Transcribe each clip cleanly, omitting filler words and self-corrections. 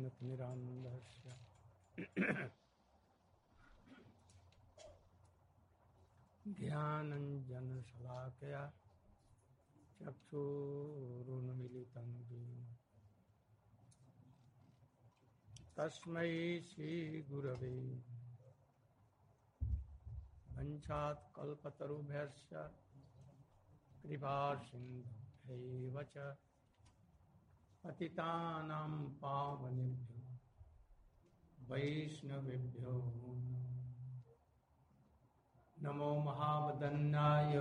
ज्ञानतिमिरान्धस्य ज्ञानञ्जनशलाकया चक्षुरुन्मीलितं येन तस्मै श्रीगुरवे वञ्चात्कल्पतरुभ्यश्च कृपासिन्धुभ्यैव च पतितानां पावनेभ्यो वैष्णवेभ्यो नमो महावदन्नाय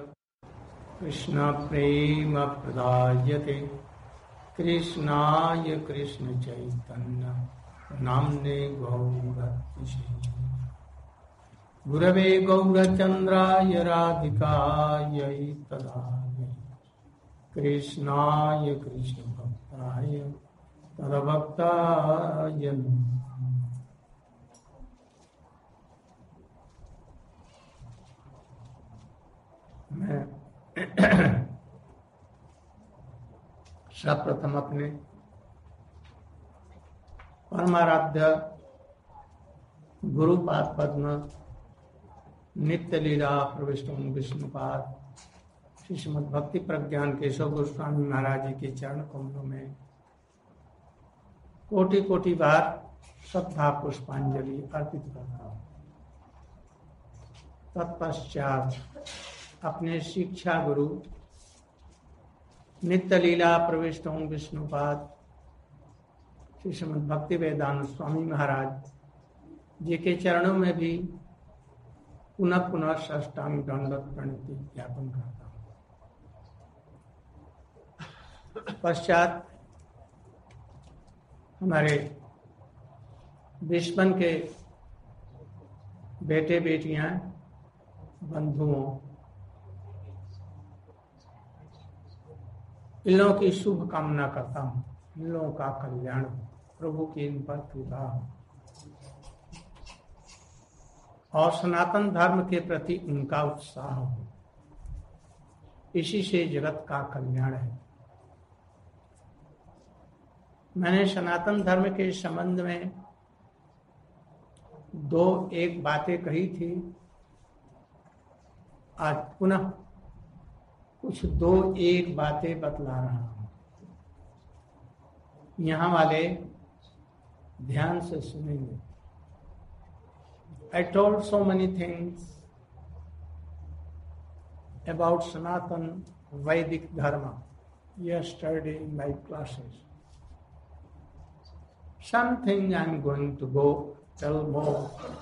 कृष्णप्रेमप्रदायते कृष्णाय कृष्णचैतन्य नाम्ने गौरतिशे गुरवे गौरचन्द्राय राधिकायै तदायै कृष्णाय कृष्णभक्ताय तद्भक्ताय नमः। मैं सर्वप्रथम अपने परमाराध्य गुरुपाद पद्म नित्य लीला प्रविष्ट विष्णुपाद श्री श्रीमद् भक्ति प्रज्ञान केशव गोस्वामी महाराज जी के चरण कमलों में कोटि कोटि बार श्रद्धा पुष्पांजलि अर्पित करता हूँ। तत्पश्चात अपने शिक्षा गुरु नित्य लीला प्रविष्ट विष्णुपाद श्री श्रीमद् भक्ति वेदांत स्वामी महाराज जी के चरणों में भी पुनः पुनः साष्टांग दंडवत प्रणति ज्ञापन करता हूँ। पश्चात हमारे विश्वन के बेटे बेटियां बंधुओं इन लोगों की शुभ कामना करता हूँ। इन लोगों का कल्याण हो, प्रभु की इन पर कृपा हो और सनातन धर्म के प्रति उनका उत्साह हो। इसी से जगत का कल्याण है। मैंने सनातन धर्म के संबंध में एक बातें कही थी। आज पुनः कुछ एक बातें बतला रहा हूं। यहाँ वाले ध्यान से सुनेंगे। I told so many things about Sanatan Vedic Dharma yesterday in my classes. Something I am going to go tell more.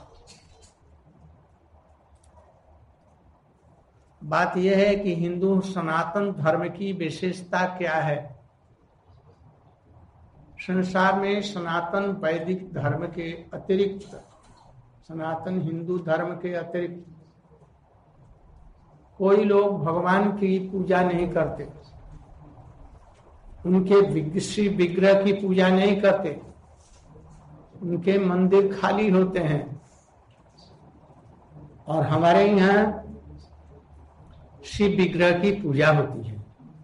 बात यह है कि हिंदू सनातन धर्म की विशेषता क्या है। संसार में सनातन वैदिक धर्म के अतिरिक्त, सनातन हिंदू धर्म के अतिरिक्त कोई लोग भगवान की पूजा नहीं करते, उनके श्री विग्रह की पूजा नहीं करते, उनके मंदिर खाली होते हैं। और हमारे यहाँ शिव विग्रह की पूजा होती है।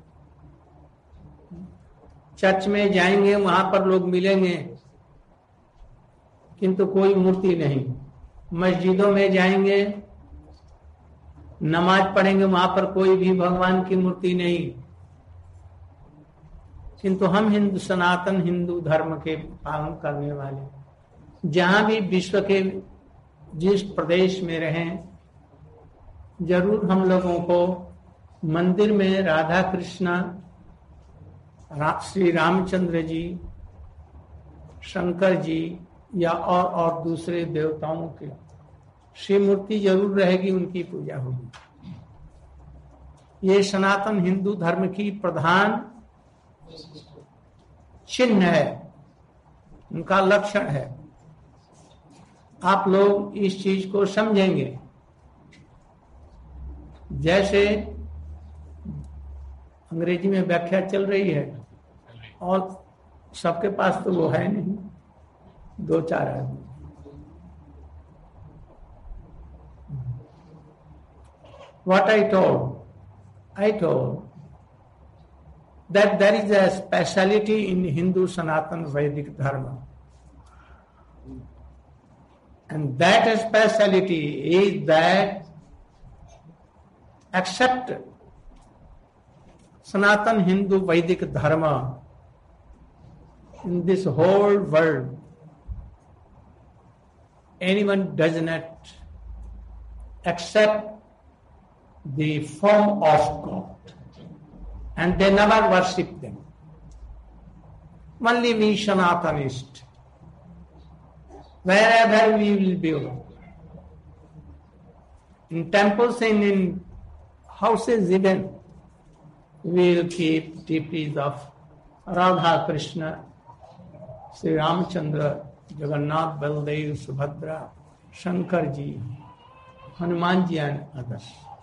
चर्च में जाएंगे, वहां पर लोग मिलेंगे किंतु कोई मूर्ति नहीं। मस्जिदों में जाएंगे, नमाज पढ़ेंगे, वहां पर कोई भी भगवान की मूर्ति नहीं। किंतु हम सनातन हिंदू धर्म के पालन करने वाले जहां भी विश्व के जिस प्रदेश में रहें, जरूर हम लोगों को मंदिर में राधा कृष्ण, श्री रामचंद्र जी, शंकर जी या और दूसरे देवताओं के श्री मूर्ति जरूर रहेगी, उनकी पूजा होगी। ये सनातन हिंदू धर्म की प्रधान चिन्ह है, उनका लक्षण है। आप लोग इस चीज को समझेंगे। जैसे अंग्रेजी में व्याख्या चल रही है और सबके पास तो वो है नहीं, 2-4 आदमी। What I told that there is a speciality in Hindu Sanatan Vedic Dharma. And that speciality is that except Sanatan Hindu Vedic Dharma, in this whole world, anyone does not accept the form of God, and they never worship them. Only we Sanatanists, wherever we will be, in temples and in houses even, we will keep deities of Radha Krishna, Sri Ramchandra, Jagannath, Baldev, Subhadra, Shankar ji, Hanuman ji and others.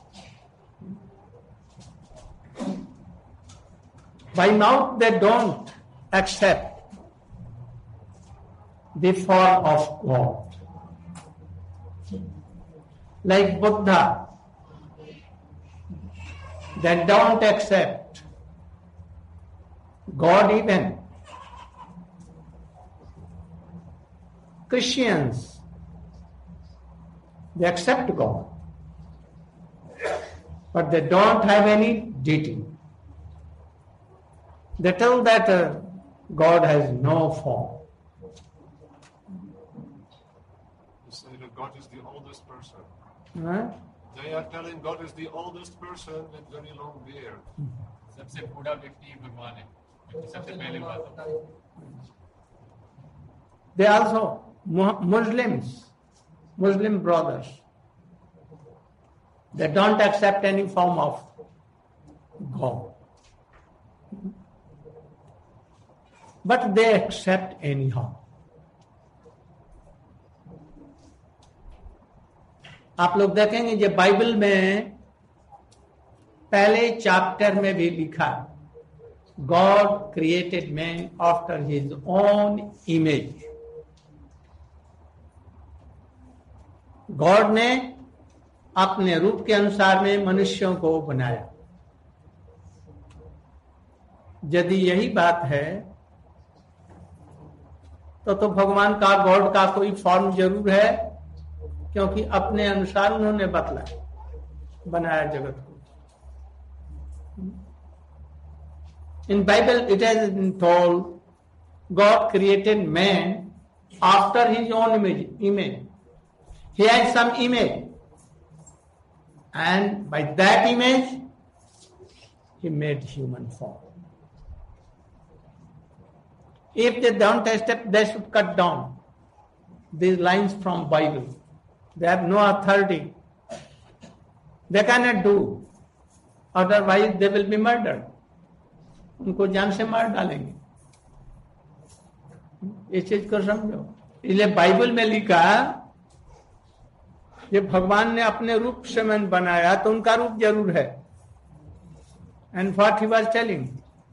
By mouth they don't accept the form of God. Like Buddha, they don't accept God even. Christians, they accept God, but they don't have any deity. They tell that God has no form. You say that God is the oldest person. Huh? They are telling God is the oldest person with very long beard. सबसे बूढ़ा व्यक्ति भगवान है, सबसे पहले बात। They also Muslim brothers, they don't accept any form of God, but they accept anyhow. आप लोग देखेंगे जो बाइबल में पहले चैप्टर में भी लिखा, God created man after his own image. God ने अपने रूप के अनुसार में मनुष्यों को बनाया। यदि यही बात है तो भगवान का, गॉड का कोई फॉर्म जरूर है, क्योंकि अपने अनुसार उन्होंने बनाया जगत को। In Bible it has been told God created man after his own image. He had some image, and by that image he made human form. If they don't accept, they should cut down these lines from Bible. They have no authority. They cannot do. Otherwise they will be murdered. उनको जान से मार डालेंगे. इस चीज को समझो. इसलिए बाइबल में लिखा, ये भगवान ने अपने रूप से मन बनाया तो उनका रूप जरूर है. And what he was telling,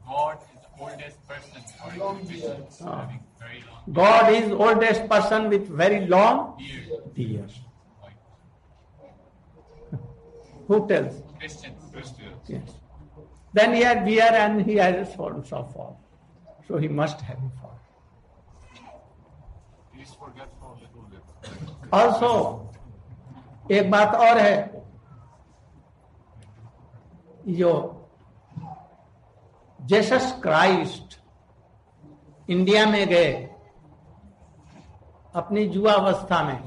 God is the oldest person God is oldest person having very long with very long beard. beard. Who tells? Christians. Yes. Then he had beard and he has forms of form. So he must have a form. He's forgetful a little bit. Also, एक बात और है, जो Jesus Christ India में गए अपनी युवावस्था में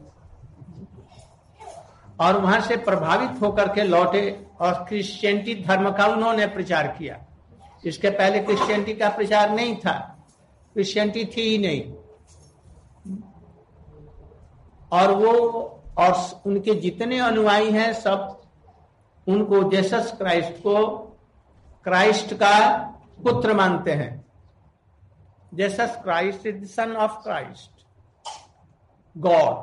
और वहां से प्रभावित होकर के लौटे और क्रिश्चियनिटी धर्म का उन्होंने प्रचार किया. इसके पहले क्रिश्चियनिटी का प्रचार नहीं था, क्रिश्चियनिटी थी ही नहीं. और वो और उनके जितने अनुयायी हैं सब उनको जीसस क्राइस्ट को क्राइस्ट का पुत्र मानते हैं. Jesus Christ is the son of Christ, God.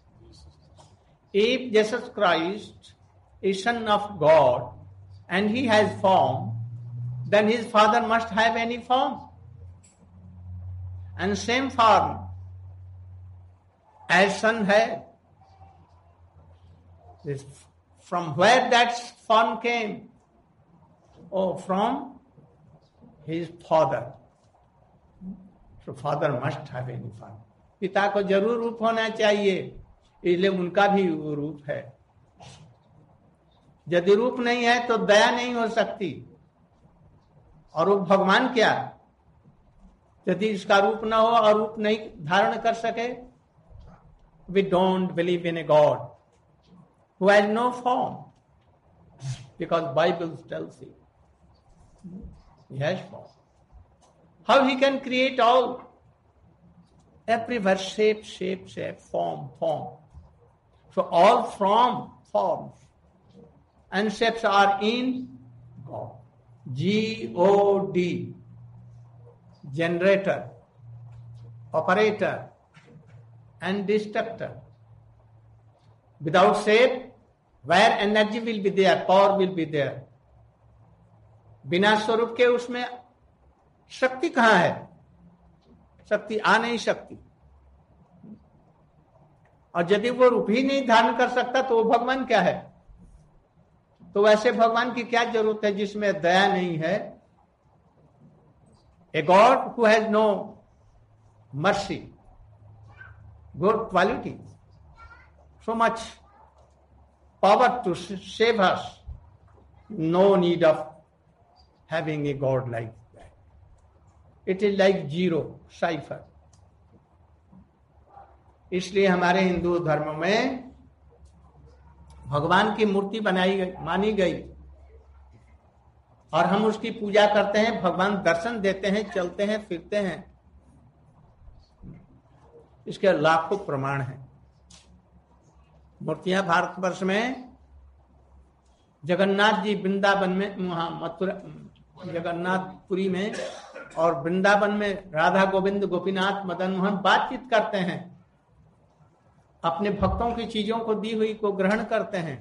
If Jesus Christ is son of God and he has form, then his father must have any form. And same form as son had. From where that form came? Oh, from his father. So father must have any form. पिता को जरूर रूप होना चाहिए, इसलिए उनका भी वो रूप है। यदि रूप नहीं है तो दया नहीं हो सकती। और वो भगवान क्या, यदि इसका रूप न हो और रूप नहीं धारण कर सके, we don't believe in a God who has no form, because Bible tells he has form. How he can create all, everywhere shape, form. So all forms and shapes are in God. G-O-D, generator, operator and destructor. Without shape, where energy will be there, power will be there. बिना स्वरूप के उसमें शक्ति कहाँ है? शक्ति आ नहीं सकती। और यदि वो रूप ही नहीं धारण कर सकता तो वो भगवान क्या है? तो वैसे भगवान की क्या जरूरत है जिसमें दया नहीं है? A God who has no mercy, good quality, so much power to save us, no need of having a God like that. It is like zero, cipher. इसलिए हमारे हिंदू धर्म में भगवान की मूर्ति बनाई गई, मानी गई, और हम उसकी पूजा करते हैं। भगवान दर्शन देते हैं, चलते हैं, फिरते हैं। इसके लाखों प्रमाण हैं। मूर्तियां भारतवर्ष में जगन्नाथ जी वृंदावन में, वहां मथुरा जगन्नाथपुरी में और वृंदावन में राधा गोविंद गोपीनाथ मदन मोहन बातचीत करते हैं, अपने भक्तों की चीजों को दी हुई को ग्रहण करते हैं।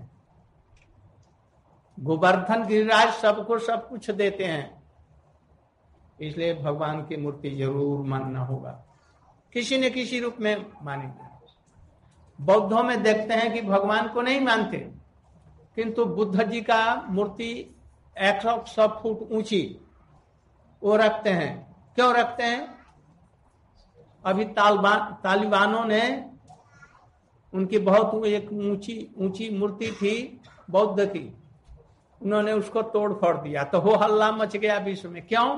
गोवर्धन गिरिराज सबको सब कुछ देते हैं। इसलिए भगवान की मूर्ति जरूर मानना होगा, किसी न किसी रूप में मानेंगे। बौद्धों में देखते हैं कि भगवान को नहीं मानते, किंतु बुद्ध जी का मूर्ति 100 फुट ऊंची वो रखते हैं। क्यों रखते हैं? अभी तालिबानों ने उनकी बहुत एक ऊंची मूर्ति थी बौद्ध की, उन्होंने उसको तोड़ फोड़ दिया, तो वो हल्ला मच गया विश्व में। क्यों?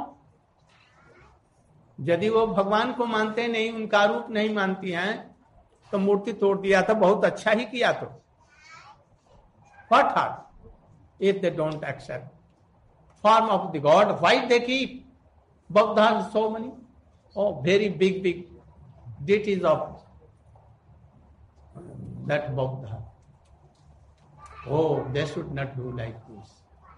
यदि वो भगवान को मानते नहीं, उनका रूप नहीं मानती हैं, तो मूर्ति तोड़ दिया तो बहुत अच्छा ही किया। तो what hard if they don't accept form of the God? Why they keep Buddha so many? Oh, very big deities of that Buddha. Oh, they should not do like this.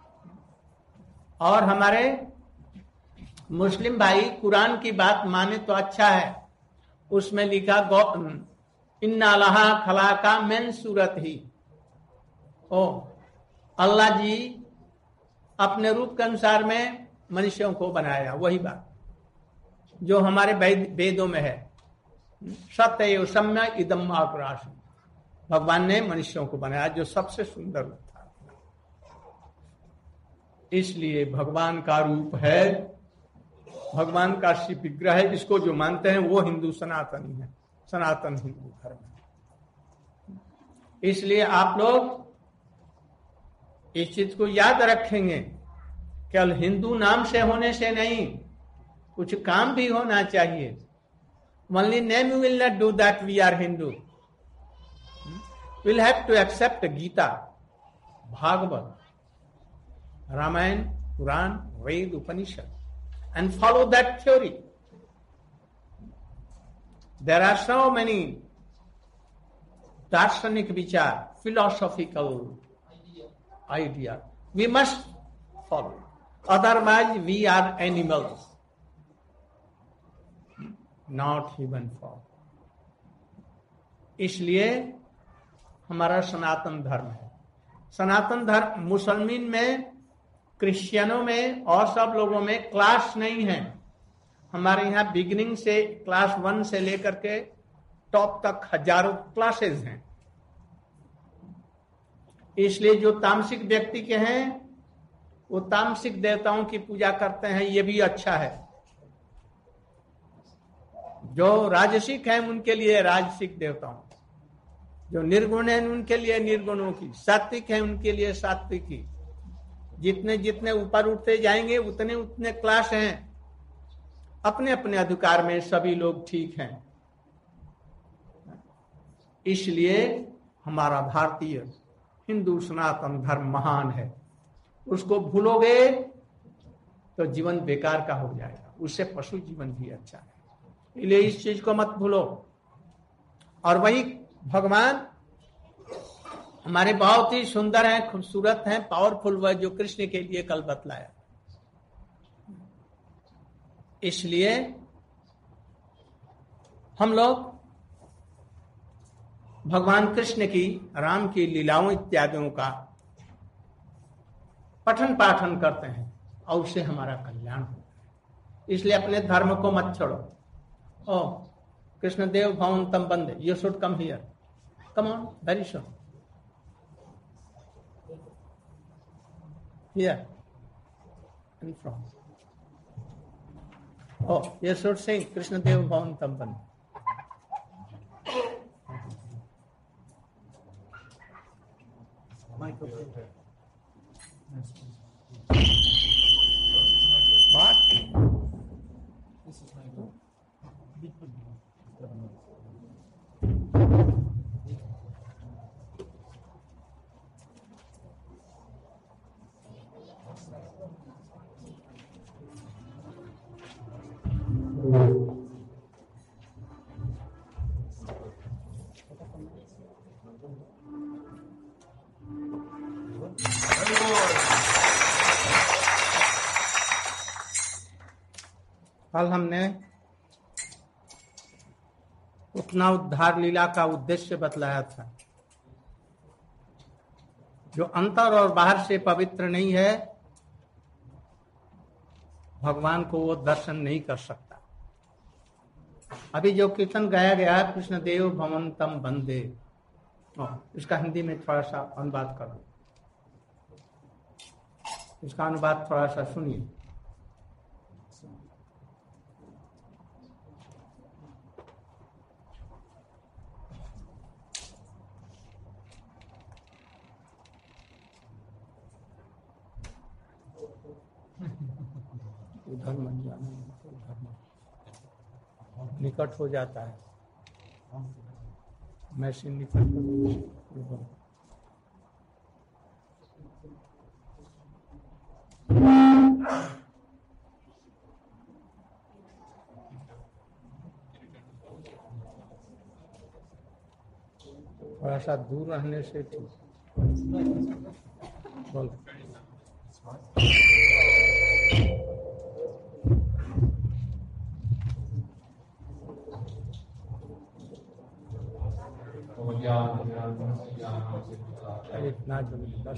और हमारे मुस्लिम भाई कुरान की बात माने तो अच्छा है। उसमें लिखा इन्ना लहा खलाका मिन सूरत ही। ओ अल्लाह जी अपने रूप के अनुसार में मनुष्यों को बनाया। वही बात जो हमारे वेदों में है, सत्य सम्य इदम आक्राश। भगवान ने मनुष्यों को बनाया जो सबसे सुंदर रूप था। इसलिए भगवान का रूप है, भगवान का शिव विग्रह है। इसको जो मानते हैं वो हिंदू सनातनी है, सनातन हिंदू धर्म है। इसलिए आप लोग इस चीज को याद रखेंगे, केवल हिंदू नाम से होने से नहीं, कुछ काम भी होना चाहिए। Only name will not do that we are Hindu. We'll have to accept Gita, Bhagavad, Ramayana, Quran, Ved, Upanishad, and follow that theory. There are so many darshanik vichar, philosophical idea. We must follow. Otherwise, we are animals, not human form. इसलिए हमारा सनातन धर्म है। सनातन धर्म मुसलमान में, क्रिश्चियनों में और सब लोगों में क्लास नहीं है। हमारे यहाँ बिगिनिंग से क्लास 1 से लेकर के टॉप तक हजारों क्लासेस हैं। इसलिए जो तामसिक व्यक्ति के हैं वो तामसिक देवताओं की पूजा करते हैं, ये भी अच्छा है। जो राजसिक हैं उनके लिए राजसिक देवताओं, जो निर्गुण हैं उनके लिए निर्गुणों की, सात्विक हैं उनके लिए सात्विक की। जितने जितने ऊपर उठते जाएंगे उतने उतने क्लास हैं। अपने अपने अधिकार में सभी लोग ठीक हैं। इसलिए हमारा भारतीय हिंदू सनातन धर्म महान है। उसको भूलोगे तो जीवन बेकार का हो जाएगा, उससे पशु जीवन भी अच्छा है। इसलिए इस चीज को मत भूलो। और वही भगवान हमारे बहुत ही सुंदर हैं, खूबसूरत हैं, पावरफुल, वह जो कृष्ण के लिए कल बतलाया। इसलिए हम लोग भगवान कृष्ण की, राम की लीलाओं इत्यादियों का पठन पाठन करते हैं और उससे हमारा कल्याण होता है। इसलिए अपने धर्म को मत छोड़ो। ओ कृष्ण देव भवन तम बंदे, you should come here, come on, very sure, here in front. Oh you should sing Krishna देव भवन तम बंदे। What? This is my book. कल हमने उतना उद्धार लीला का उद्देश्य बतलाया था। जो अंतर और बाहर से पवित्र नहीं है, भगवान को वो दर्शन नहीं कर सकता। अभी जो कीर्तन गाया गया है, कृष्ण देव भवन तम बंदे, इसका हिंदी में थोड़ा सा अनुवाद करो। इसका अनुवाद थोड़ा सा सुनिए। उधर मन जाना, उधर निकट हो जाता है, मशीन निकट हो। थोड़ा सा दूर रहने से ठीक। बोलो। इतना जो बस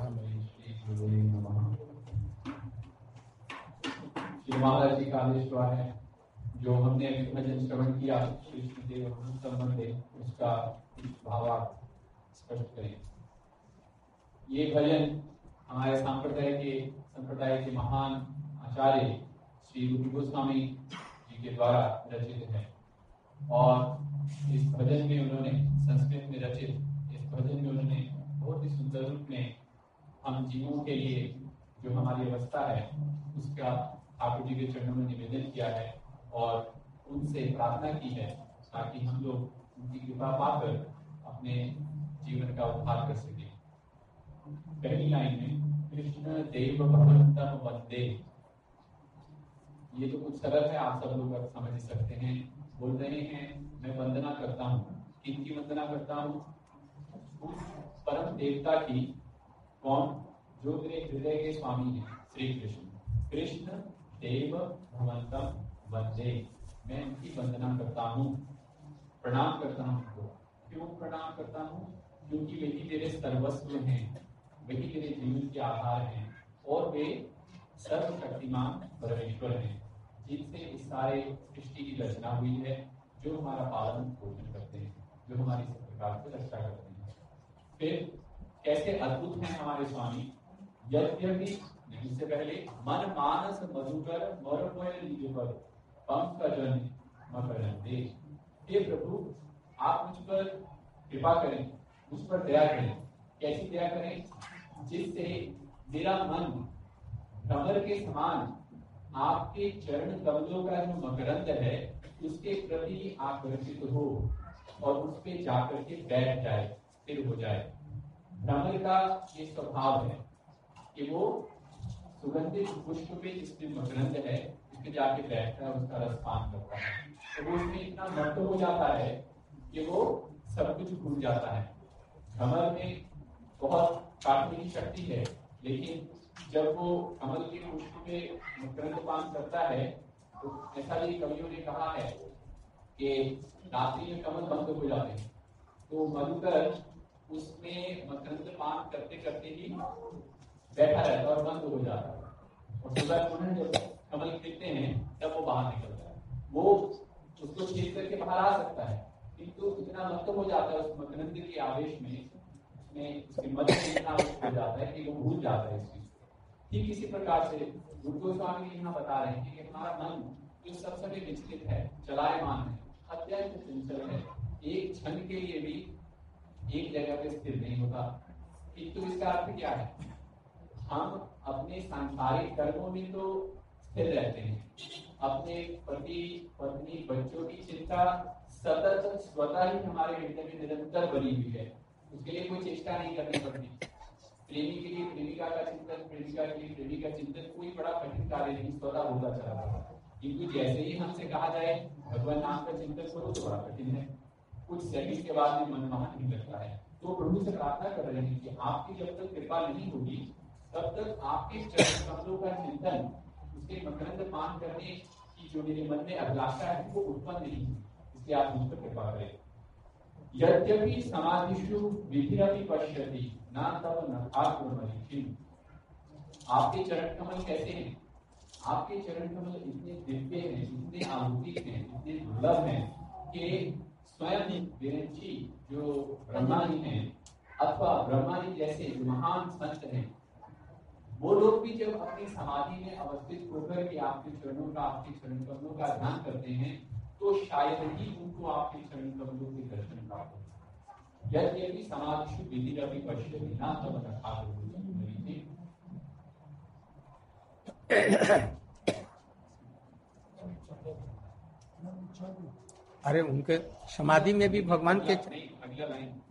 महाराज जी का आदेश हुआ है, जो हमने भजन श्रवण किया कृष्ण देव संबंध है, उसका भावार्थ स्पष्ट करें। ये भजन हमारे संप्रदाय के महान आचार्य श्री रूप गोस्वामी जी के द्वारा रचित है। और इस भजन में उन्होंने, संस्कृत में रचित इस भजन में उन्होंने बहुत ही सुंदर रूप में हम जीवों के लिए जो हमारी अवस्था है उसका ठाकुर जी के चरणों में निवेदन किया है और उनसे प्रार्थना की है ताकि हम लोग उनकी कृपा पाकर अपने जीवन का उद्धार कर सके। पहली लाइन में कृष्ण देव भगवंतम वंदे, ये तो कुछ सरल है, आप सब लोग समझ सकते हैं। बोल रहे हैं मैं वंदना करता हूँ, किनकी वंदना करता हूँ? उस परम देवता की। कौन? जो मेरे हृदय के स्वामी हैं, श्री कृष्ण। कृष्ण देव भगवंतम वंदे, मैं उनकी वंदना करता हूँ, प्रणाम करता हूँ उनको। क्यों प्रणाम करता हूँ? क्योंकि वही मेरे सर्वस्व हैं, वही मेरे जीवन के आधार हैं और वे सर्वशक्तिमान परमेश्वर हैं, जिनसे इस सारे सृष्टि की रचना हुई है, जो हमारा पालन पोषण करते हैं, जो हमारी सब प्रकार से रक्षा करते हैं। फिर कैसे अद्भुत हैं हमारे स्वामी। यद्यपि इससे पहले मन मानस मधुकर मर मोय लीजपर पंकजन मकरंदे। हे प्रभु, आप मुझ पर कृपा करें, मुझ पर दया करें। कैसी दया करें? जिससे मेरा मन भ्रमर के समान आपके चरण कमलों का जो मकरंद है उसके प्रति आकर्षित हो और उस पे जाकर के बैठ जाए, स्थिर हो जाए। भ्रमर का ये स्वभाव है कि वो सुगंधित पुष्प पे जिसमें मकरंद है उसके जाके बैठता है, उसका रसपान करता है, तो वो उसमें इतना मस्त हो जाता है कि वो सब कुछ भूल जाता है। भ्रमर में बहुत काटने की शक्ति है, लेकिन जब वो कमल के पुष्प पे मकरंद पान करता है तो ऐसा भी कवियों ने कहा है कि रात्रि में कमल बंद हो जाते हैं, तो मधुकर उसमें मकरंद पान करते करते ही बैठा रहता है और बंद हो जाता है, और सुबह पुनः जब कमल खिलते हैं तब वो बाहर निकलता है। वो उसको छेद करके बाहर आ सकता है, किंतु इतना मस्त हो जाता है उस मकरंद के आवेश में, उसके मध्य में इतना हो जाता है कि वो भूल जाता है इस चीज को। ठीक इसी प्रकार से गुरु गोस्वामी यहाँ बता रहे हैं कि हमारा मन जो सब समय विचलित है, चलायमान है, अत्यंत चंचल है, एक क्षण के लिए भी एक जगह पे स्थिर नहीं होता। किंतु इसका अर्थ क्या है? हम अपने सांसारिक कर्मों में तो स्थिर रहते हैं, अपने पति पत्नी बच्चों की चिंता सतत स्वतः ही हमारे हृदय में निरंतर बनी हुई है, उसके लिए कोई चेष्टा नहीं करनी पड़ती। प्रेमी के लिए प्रेमिका का चिंतन, प्रेमिका के लिए प्रेमी का चिंतन कोई बड़ा कठिन कार्य नहीं, स्वतः होता चला जाता है। किंतु जैसे ही हमसे कहा जाए भगवान नाम का चिंतन करो तो बड़ा कठिन है, कुछ सेकंड के बाद में मन वहां नहीं लगता है। तो प्रभु से प्रार्थना कर रहे हैं कि आपकी जब तक कृपा नहीं होगी तब तक आपके चरण कमलों का चिंतन, उसके मकरंद पान करने की जो मेरे मन में अभिलाषा है वो उत्पन्न नहीं हुई, इसलिए आप मुझ पर कृपा करें। यद्यपि समाधिषु विधिरपि पश्यति न तव नखाग्रमणिः। आपके चरण कमल कैसे हैं? आपके चरण कमल इतने दिव्य हैं, इतने अलौकिक हैं, इतने दुर्लभ हैं कि स्वयं विरंची जो ब्रह्मा जी हैं अथवा ब्रह्मा जी जैसे महान संत हैं, वो लोग भी जब अपनी समाधि में अवस्थित होकर के आपके चरणों का, आपके चरण कमलों का ध्यान करते हैं तो शायद ही उनको आपके चरण कमलों के दर्शन प्राप्त हो। यद्यपि समाधिषु विधिरपि पश्यति न तव नखाग्रमणिः। अरे उनके समाधि में भी भगवान के अगला लाइन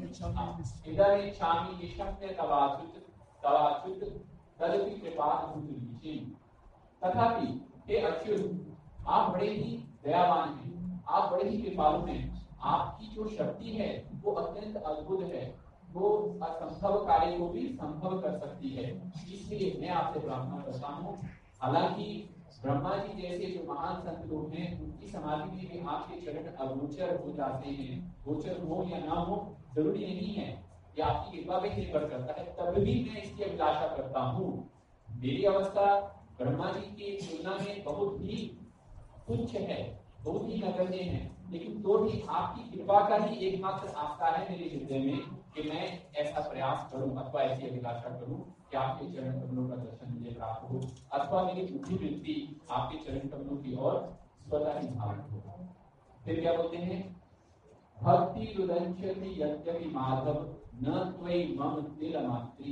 इधर इच्छामि निशम्य तवाच्युत तवाच्युत तदपि कृपाद्भुतरीचि। तथापि हे अच्युत, आप बड़े ही दयावान हैं, आप बड़े ही कृपालु हैं, आपकी जो शक्ति है वो अत्यंत अद्भुत है, वो असंभव कार्य को भी संभव कर सकती है। इसलिए मैं आपसे प्रार्थना करता हूँ, हालांकि ब्रह्मा जी जैसे जो महान संत लोग हैं उनकी समाधि में भी आपके चरण अगोचर हो जाते हैं, गोचर हो या ना हो जरूरी नहीं है, ये आपकी कृपा पे निर्भर करता है। तब भी मैं इसकी अभिलाषा करता हूँ। मेरी अवस्था ब्रह्मा जी की तुलना में बहुत ही तुच्छ है, बहुत ही नगण्य है, लेकिन तो भी आपकी कृपा का ही एकमात्र आस्था है मेरे हृदय में कि मैं ऐसा प्रयास करूं अथवा ऐसी अभिलाषा करूं कि आपके चरण कमलों का दर्शन मुझे प्राप्त हो, अथवा मेरी बुद्धि वृत्ति आपके चरण कमलों की ओर स्वतः ही भावित हो। फिर क्या बोलते हैं? भक्ति रुदंचति यद्यपि माधव न त्वयि मम तिलमात्री।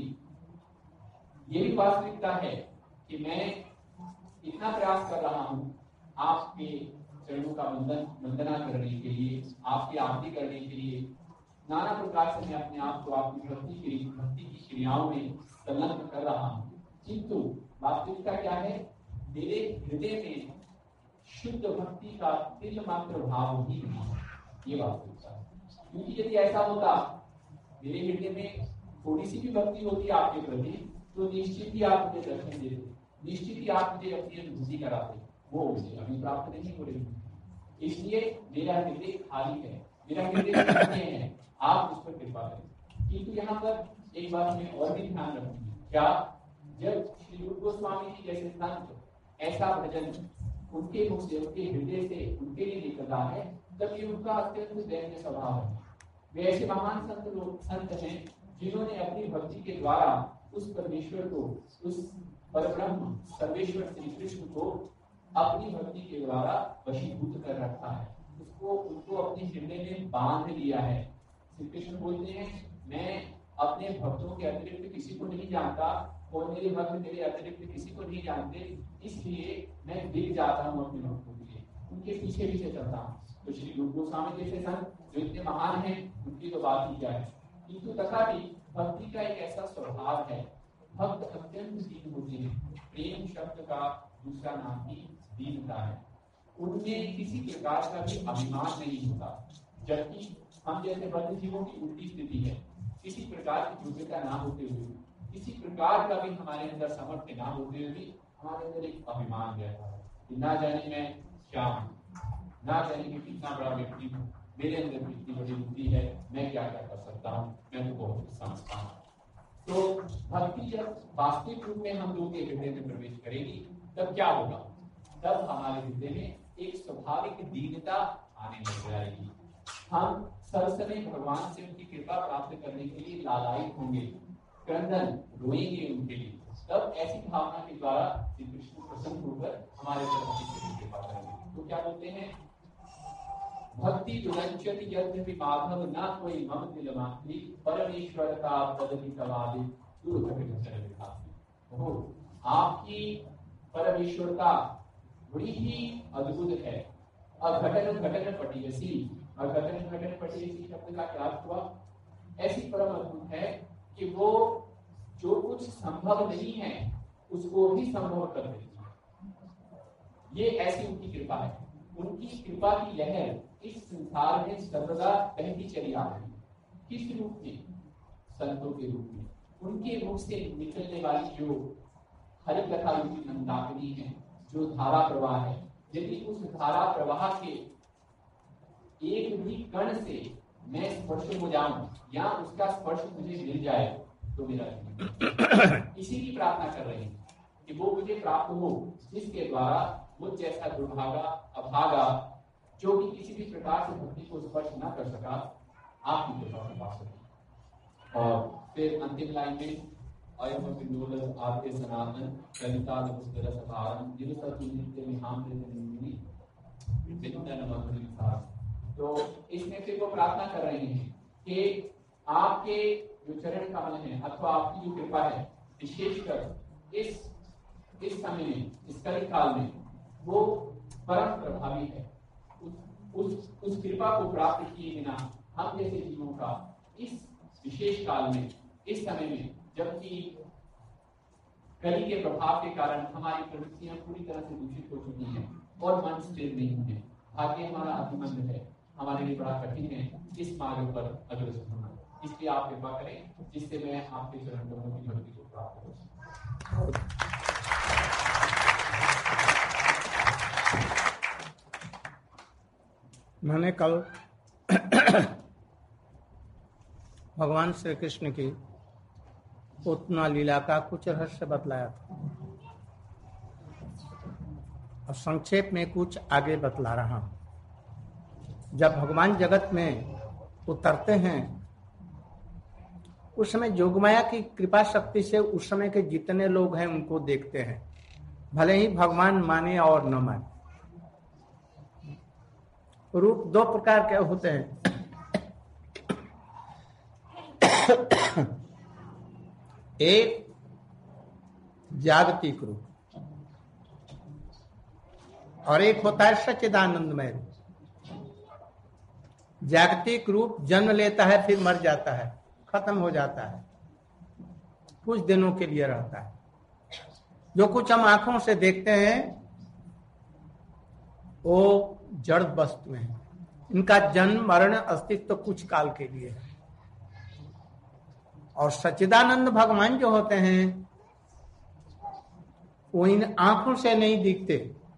ये भी वास्तविकता है कि मैं इतना प्रयास कर रहा हूं आपके चरणों का वंदना करने के लिए, आपकी आरती करने के लिए, नाना प्रकार से मैं अपने आप को आपकी भक्ति की क्रियाओं में संलग्न कर रहा हूँ, किंतु वास्तविकता क्या है? मेरे हृदय में शुद्ध भक्ति का तिल मात्र भाव ही नहीं है, ये वास्तविकता है। क्योंकि यदि ऐसा होता, मेरे हृदय में थोड़ी सी भी भक्ति होती आपके प्रति, तो निश्चित ही आप मुझे दर्शन देते, निश्चित ही आप मुझे अपनी अनुभूति कराते, वो मुझे अभी प्राप्त नहीं हो रही। इसलिए मेरा हृदय खाली है, मेरा हृदय है, आप उस पर कृपा करें। किंतु यहाँ पर एक बात में और भी ध्यान रखनी है, क्या जब श्री रूप गोस्वामी जी जैसे संत ऐसा भजन उनके मुख से, उनके हृदय से उनके लिए निकलता है, तब ये उनका अत्यंत दैन्य स्वभाव है। वे ऐसे महान संत हैं जिन्होंने अपनी भक्ति के द्वारा उस परमेश्वर को, उस परब्रह्म सर्वेश्वर श्री कृष्ण को अपनी भक्ति के द्वारा वशीभूत कर रखा है, उनको अपने हृदय में बांध लिया है। श्री कृष्ण बोलते हैं, मैं अपने भक्तों के अतिरिक्त किसी को नहीं जानता और मेरे भक्त मेरे अतिरिक्त किसी को नहीं जानते, इसलिए मैं बिक जाता हूँ अपने भक्तों के लिए, उनके पीछे पीछे चलता हूँ। तो श्री रूप गोस्वामी जैसे संत जो इतने महान हैं, उनकी तो बात ही क्या है। किंतु तथापि भक्ति का एक ऐसा स्वभाव है, भक्त अत्यंत दीन होते हैं। प्रेम शब्द का दूसरा नाम ही दीनता है। उनमें किसी प्रकार का भी अभिमान नहीं होता, जबकि हम जैसे बद्ध जीवों की उल्टी स्थिति है। किसी प्रकार की योग्यता ना होते हुए, किसी प्रकार का भी हमारे अंदर सामर्थ्य ना होते हुए भी हमारे अंदर एक अभिमान रहता है कि ना जाने मैं क्या हूँ, ना जाने कि कितना बड़ा व्यक्ति हूँ, मेरे अंदर कितनी बड़ी बुद्धि है, मैं क्या क्या कर सकता हूँ, मैं तो बहुत कुछ समझता हूँ। तो भक्ति जब वास्तविक रूप में हम लोग के हृदय में प्रवेश करेगी, तब क्या होगा? तब हमारे हृदय में एक स्वाभाविक दीनता आने लग जाएगी। हम सब समय भगवान से उनकी कृपा प्राप्त करने के लिए लालायित होंगे, क्रंदन रोएंगे उनके लिए। तब ऐसी भावना के द्वारा श्री कृष्ण प्रसन्न होकर हमारे प्रति कृपा करेंगे। तो क्या बोलते हैं? भक्ति दुरंचति यद्यपि माधव न कोई मम दिलमात्री, परमेश्वर का पदवी कवादि दुर्घटन चल विखासी। ओहो, आपकी परमेश्वरता बड़ी ही अद्भुत है। अघटन घटन पटियसी, अघटन घटन पटियसी शब्द का क्या अर्थ हुआ? ऐसी परम अद्भुत है कि वो जो कुछ संभव नहीं है उसको भी संभव कर देती है। ये ऐसी उनकी कृपा है। उनकी कृपा की लहर इस संसार में सर्वदा बहती चली आ रही है। किस रूप में? संतों के रूप में। उनके मुख से निकलने वाली जो हरि कथा रूपी मंदाकिनी है, जो धारा प्रवाह है, यदि उस धारा प्रवाह के एक भी कण से मैं स्पर्श हो जाऊं या उसका स्पर्श मुझे मिल जाए तो मेरा जीवन। इसी की प्रार्थना कर रहे हैं कि वो मुझे प्राप्त हो, जिसके द्वारा मुझ जैसा दुर्भागा अभागा जो कि किसी भी प्रकार से भक्ति को स्पर्श न कर सका, आपकी कृपा से पा सके। और फिर अंतिम लाइन में अयम विनोद आपके सनातन कविता पुस्तक सभारम दिवस नित्य विहाम विंदन मधुरी सार। तो इसमें फिर वो प्रार्थना कर रहे हैं कि आपके जो चरण कमल है अथवा आपकी जो कृपा है, विशेषकर इस समय में, इस कलिक काल में, वो परम प्रभावी है। उस कृपा को प्राप्त किए बिना हम जैसे जीवों का इस विशेष काल में, इस समय में, जबकि कली के प्रभाव के कारण हमारी प्रवृत्तियां पूरी तरह से दूषित हो चुकी हैं और मन स्थिर नहीं है, भाग्य हमारा अतिमंद है, हमारे लिए बड़ा कठिन है इस मार्ग पर अग्रसर होना। इसलिए आप कृपा करें जिससे मैं आपके चरण कमलों की भक्ति को प्राप्त कर सकूं। मैंने कल भगवान श्री कृष्ण की पूतना लीला का कुछ रहस्य बतलाया था और संक्षेप में कुछ आगे बतला रहा हूं। जब भगवान जगत में उतरते हैं उस समय जोगमाया की कृपा शक्ति से उस समय के जितने लोग हैं उनको देखते हैं, भले ही भगवान माने और न माने। रूप दो प्रकार के होते हैं, एक जागतिक रूप और एक होता है सच्चिदानंदमय रूप। जागतिक रूप जन्म लेता है फिर मर जाता है, खत्म हो जाता है, कुछ दिनों के लिए रहता है। जो कुछ हम आंखों से देखते हैं वो जड़ वस्तु है, इनका जन्म मरण अस्तित्व तो कुछ काल के लिए है। और सच्चिदानंद भगवान जो होते हैं वो इन आंखों से नहीं दिखते।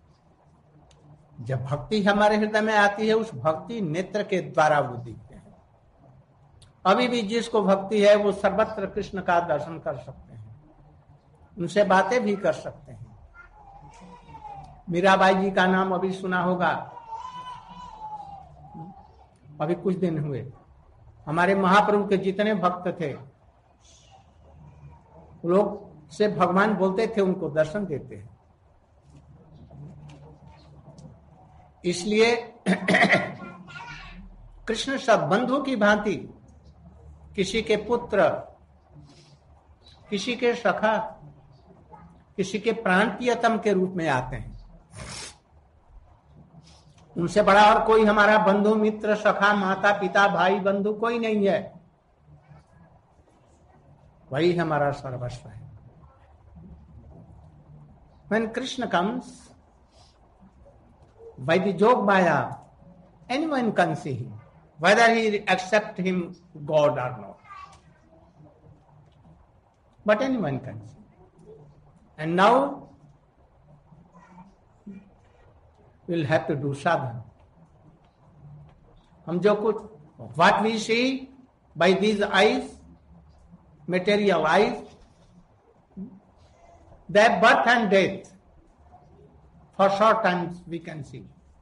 जब भक्ति हमारे हृदय में आती है उस भक्ति नेत्र के द्वारा वो दिखते हैं। अभी भी जिसको भक्ति है वो सर्वत्र कृष्ण का दर्शन कर सकते हैं, उनसे बातें भी कर सकते हैं। मीराबाई जी का नाम अभी सुना होगा, अभी कुछ दिन हुए हमारे महाप्रभु के जितने भक्त थे लोग से भगवान बोलते थे, उनको दर्शन देते हैं। इसलिए कृष्ण सब बंधु की भांति किसी के पुत्र, किसी के सखा, किसी के प्राण प्रियतम के रूप में आते हैं। उनसे बड़ा और कोई हमारा बंधु, मित्र, सखा, माता पिता, भाई, बंधु कोई नहीं है। वही हमारा सर्वस्व है। When Krishna comes by the Jog Maya, anyone can see him, whether he accept him God or not. But anyone can see. And now we'll have to do sadhana. हम जो कुछ, what we see by these eyes, material eyes, their birth and death, for short times we can see.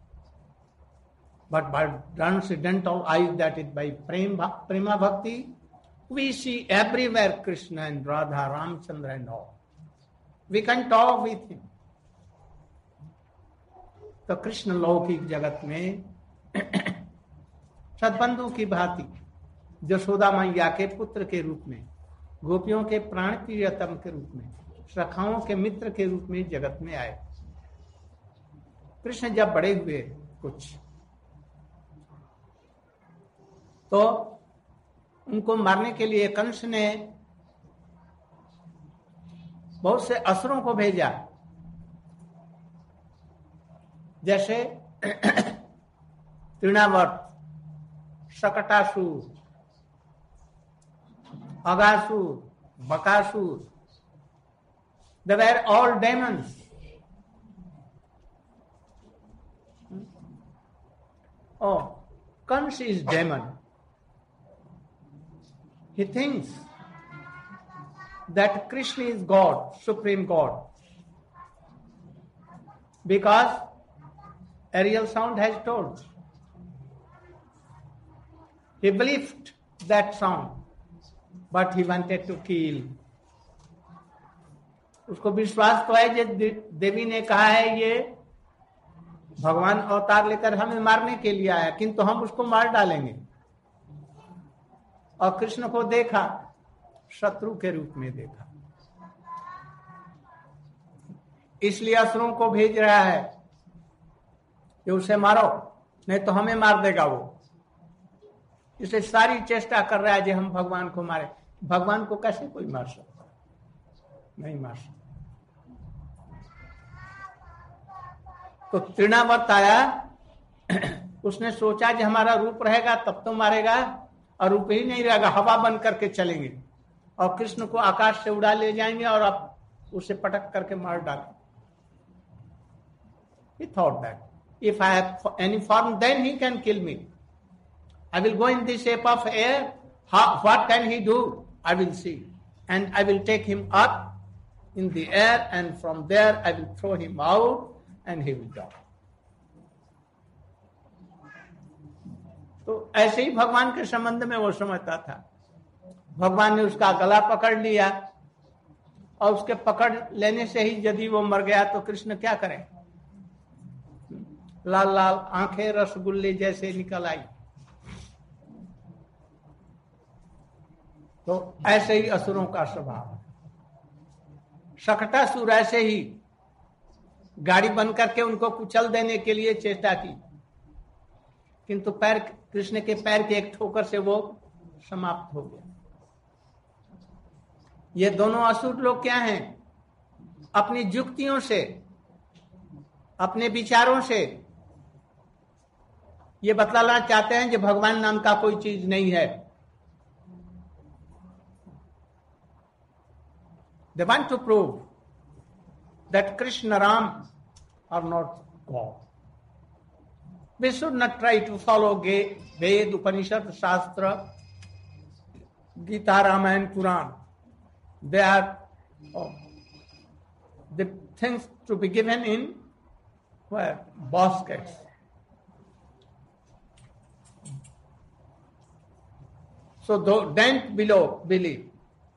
But by transcendental eyes, that is by prema bhakti, we see everywhere Krishna and Radha, Ramchandra and all. We can talk with him. तो कृष्ण लौकिक जगत में सद्बंधु की भांति यशोदा मैया के पुत्र के रूप में, गोपियों के प्राण प्रियतम के रूप में, सखाओं के मित्र के रूप में जगत में आए। कृष्ण जब बड़े हुए कुछ, तो उनको मारने के लिए कंस ने बहुत से असुरों को भेजा, जैसे Trinavarta, Shakatasura, Aghasur, Bakasur, they were all demons. Oh, Kansa is demon. He thinks that Krishna is God, Supreme God. Because Ariel Sound has told. He believed that sound, but he wanted to kill. उसको विश्वास तो है कि देवी ने कहा है ये भगवान अवतार लेकर हमें मारने के लिए आया, किंतु हम उसको मार डालेंगे। और कृष्ण को देखा, शत्रु के रूप में देखा, इसलिए असुरों को भेज रहा है कि उसे मारो, नहीं तो हमें मार देगा वो। इसलिए सारी चेष्टा कर रहा है कि हम भगवान को मारे। भगवान को कैसे कोई मार सकता? नहीं मार सकता। तो तृणावर्त आया, उसने सोचा कि हमारा रूप रहेगा तब तो मारेगा, और रूप ही नहीं रहेगा, हवा बन करके चलेंगे और कृष्ण को आकाश से उड़ा ले जाएंगे और आप उसे पटक करके मार डालेंगे। He thought that if I have any form, then he can kill me. I will go in the shape of air. What can he do? I will see, and I will take him up in the air, and from there I will throw him out, and he will die. तो ऐसे ही भगवान के संबंध में वो समझता था। भगवान ने उसका गला पकड़ लिया, और उसके पकड़ लेने से ही यदि वो मर गया तो कृष्ण क्या करें? लाल लाल आंखें रसगुल्ले जैसे निकल आई। तो ऐसे ही असुरों का स्वभाव। शकटासुर ऐसे ही गाड़ी बन करके उनको कुचल देने के लिए चेष्टा की, किंतु पैर, कृष्ण के पैर के एक ठोकर से वो समाप्त हो गया। ये दोनों असुर लोग क्या हैं? अपनी युक्तियों से, अपने विचारों से ये बतलाना चाहते हैं कि भगवान नाम का कोई चीज नहीं है। They want to prove that Krishna, Ram are not God. We should not try to follow Ved, Upanishad, Shastra, Gita, Ramayana, Quran. They are the things to be given in baskets. So don't believe.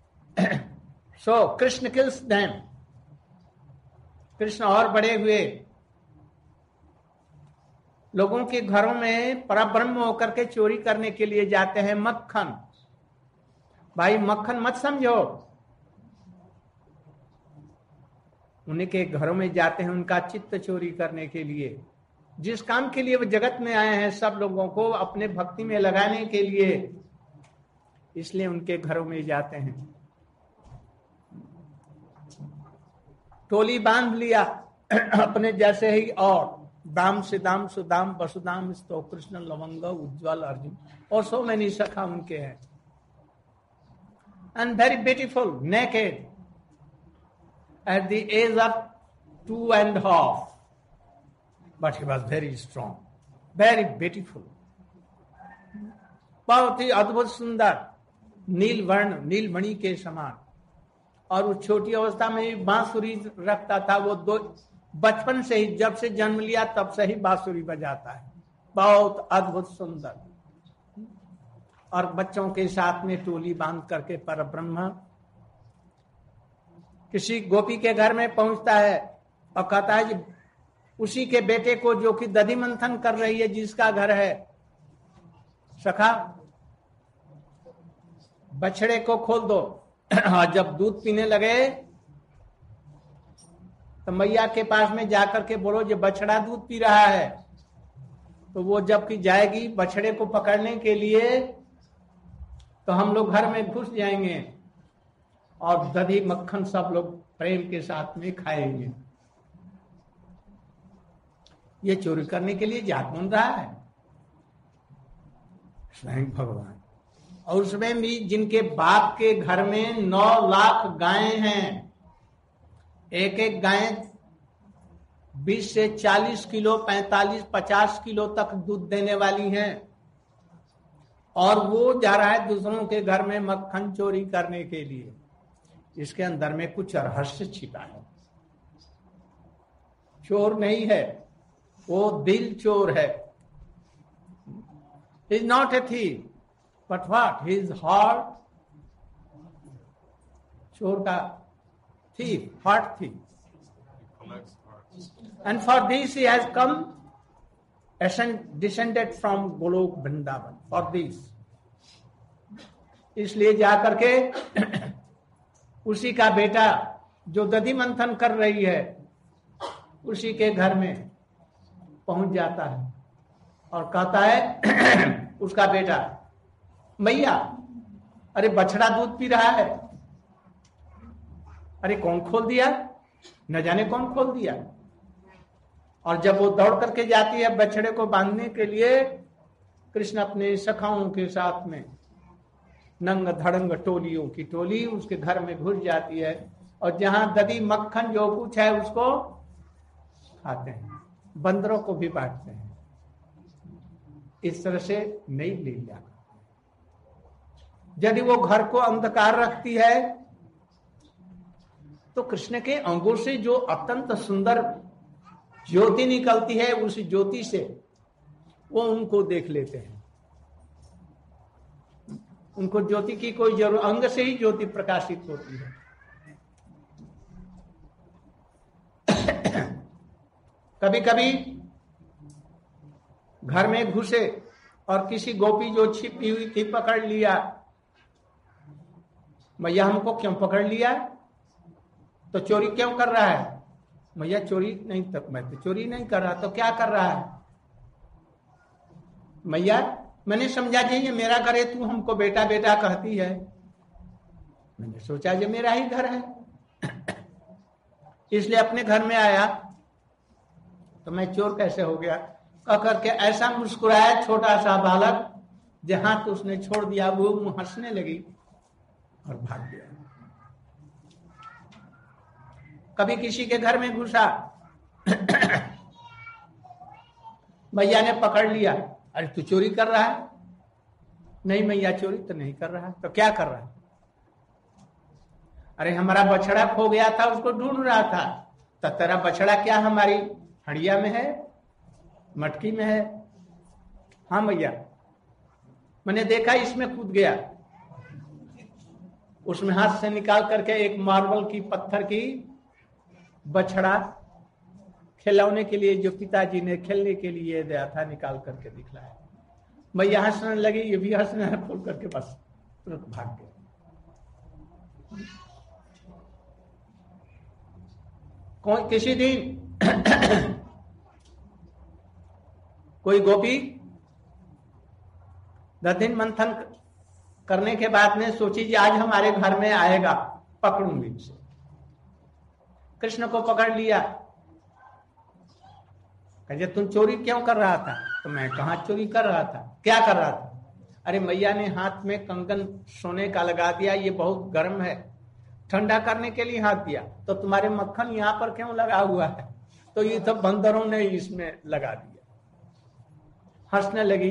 So Krishna kills them. Krishna और बड़े हुए, लोगों के घरों में परब्रह्म होकर के चोरी करने के लिए जाते हैं मक्खन। भाई मक्खन मत समझो, उन्हीं के घरों में जाते हैं उनका चित्त चोरी करने के लिए। जिस काम के लिए वो जगत में आए हैं सब लोगों को अपने भक्ति में लगाने के लिए, इसलिए उनके घरों में जाते हैं। टोली बांध लिया अपने जैसे ही, और दाम सिदाम सुदाम वसुदाम स्तो कृष्ण लवंग उज्ज्वल अर्जुन और सो मैनी सखा उनके हैं। And very beautiful naked at the age of 2.5, but he was very strong, very beautiful, बहुत ही अद्भुत सुंदर, नील वर्ण नीलमणि के समान। और उस छोटी अवस्था में ही बांसुरी रखता था वो। बचपन से ही, जब से जन्म लिया तब से ही बांसुरी बजाता है, बहुत अद्भुत सुंदर। और बच्चों के साथ में टोली बांध करके परब्रह्म किसी गोपी के घर में पहुंचता है और कहता है कि उसी के बेटे को जो कि दधि मंथन कर रही है, जिसका घर है, सखा बछड़े को खोल दो। और जब दूध पीने लगे तो मैया के पास में जाकर के बोलो जो बछड़ा दूध पी रहा है। तो वो जबकि जाएगी बछड़े को पकड़ने के लिए तो हम लोग घर में घुस जाएंगे और दही मक्खन सब लोग प्रेम के साथ में खाएंगे। ये चोरी करने के लिए जा कौन रहा है? स्वयं भगवान। और उसमें भी जिनके बाप के घर में 9 लाख गायें हैं, एक एक गाय 20 से 40 किलो 45-50 किलो तक दूध देने वाली हैं, और वो जा रहा है दूसरों के घर में मक्खन चोरी करने के लिए। इसके अंदर में कुछ रहस्य छिपा है। चोर नहीं है वो, दिल चोर है। He is not a thief, but what? His heart, चोर का thief, heart thief. And for this he has come, descended from Golok Vrindavan. For this, इसलिए जाकर के उसी का बेटा जो दधि मंथन कर रही है उसी के घर में पहुंच जाता है और कहता है उसका बेटा, मैया अरे बछड़ा दूध पी रहा है। अरे कौन खोल दिया? न जाने कौन खोल दिया। और जब वो दौड़ करके जाती है बछड़े को बांधने के लिए, कृष्ण अपने सखाओं के साथ में नंग धड़ंग टोलियों की टोली उसके घर में घुस जाती है और जहां दही मक्खन जो कुछ है उसको खाते हैं, बंदरों को भी बांटते हैं। इस तरह से नहीं लीला। यदि वो घर को अंधकार रखती है तो कृष्ण के अंगों से जो अत्यंत सुंदर ज्योति निकलती है, उस ज्योति से वो उनको देख लेते हैं। उनको ज्योति की कोई जरूरत, अंग से ही ज्योति प्रकाशित होती है। कभी कभी घर में घुसे और किसी गोपी जो छिपी हुई थी पकड़ लिया। मैया हमको क्यों पकड़ लिया? तो चोरी क्यों कर रहा है? मैया चोरी नहीं, तक मैं तो चोरी नहीं कर रहा। तो क्या कर रहा है? मैया मैंने समझा जी ये मेरा घर है, तू हमको बेटा बेटा कहती है। मैंने सोचा ये मेरा ही घर है, इसलिए अपने घर में आया। तो मैं चोर कैसे हो गया? कह करके ऐसा मुस्कुराया छोटा सा बालक, जहां तो उसने छोड़ दिया वो हंसने लगी और भाग गया। कभी किसी के घर में घुसा, मैया ने पकड़ लिया, अरे तू चोरी कर रहा है? नहीं मैया चोरी तो नहीं कर रहा। तो क्या कर रहा है? अरे हमारा बछड़ा खो गया था, उसको ढूंढ रहा था। तो तेरा बछड़ा क्या हमारी हड़िया में है, मटकी में है? हाँ मैया, मैंने देखा इसमें कूद गया। उसमें हाथ से निकाल करके एक मार्बल की पत्थर की बछड़ा खिलौने के लिए जो पिताजी ने खेलने के लिए दिया था निकाल करके दिखलाया। मैया हंसने लगी, ये भी हंसने खोल करके बस तुरंत भाग गए। किसी दिन कोई गोपी दधिन मंथन करने के बाद में सोची कि आज हमारे घर में आएगा, पकड़ूंगी उसे। कृष्ण को पकड़ लिया, कहे तुम चोरी क्यों कर रहा था? तो मैं कहा चोरी कर रहा था। क्या कर रहा था? अरे मैया ने हाथ में कंगन सोने का लगा दिया, ये बहुत गर्म है, ठंडा करने के लिए हाथ दिया। तो तुम्हारे मक्खन यहाँ पर क्यों लगा हुआ है? तो ये तो बंदरों ने इसमें लगा दिया। हंसने लगी।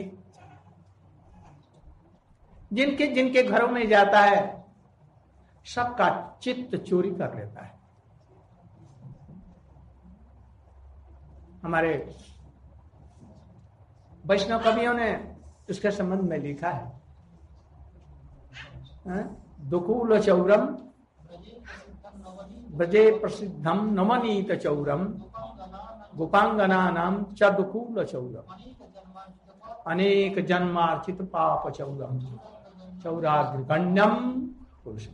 जिनके जिनके घरों में जाता है सबका चित्त चोरी कर लेता है। हमारे वैष्णव कवियों ने इसके संबंध में लिखा है, दुकूल चौरम ब्रजे प्रसिद्धम नवनीत चौरम गोपांगना नाम च दुकूल चौरम अनेक जन्मार्चित पाप चौरम चौराग्रगण्यम पुरुष।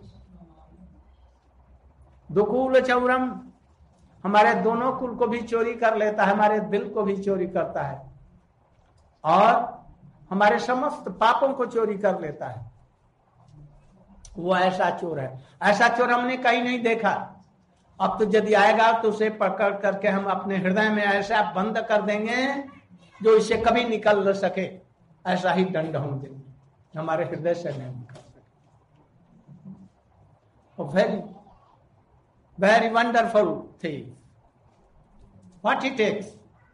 दुकूल चौरम हमारे दोनों कुल को भी चोरी कर लेता है, हमारे दिल को भी चोरी करता है और हमारे समस्त पापों को चोरी कर लेता है। वो ऐसा चोर है। ऐसा चोर हमने कहीं नहीं देखा। अब तो यदि आएगा तो उसे पकड़ करके हम अपने हृदय में ऐसा बंद कर देंगे जो इसे कभी निकल न सके। ऐसा ही दंड हम देंगे, हमारे हृदय से नहीं निकल सके। Very very wonderful thing. What it takes?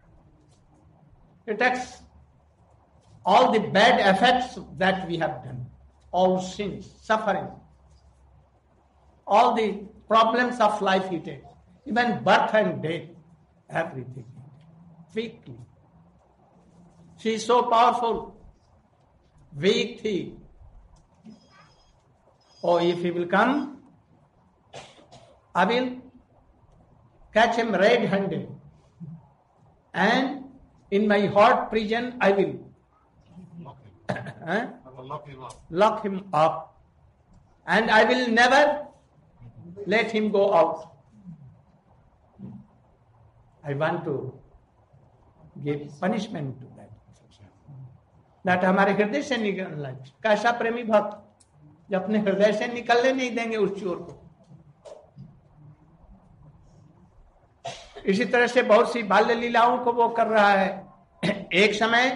It takes all the bad effects that we have done, all sins, suffering, all the problems of life he takes, even birth and death, everything. Weakly. She is so powerful, weak thing. Oh, if he will come, I will catch him red-handed and in my heart prison I will lock him up and I will never let him go out. I want to give punishment to that हमारे हृदय से निकलना। कैसा प्रेमी भक्त जो अपने हृदय से निकलने नहीं देंगे उस चोर को। इसी तरह से बहुत सी बाल्य लीलाओं को वो कर रहा है। एक समय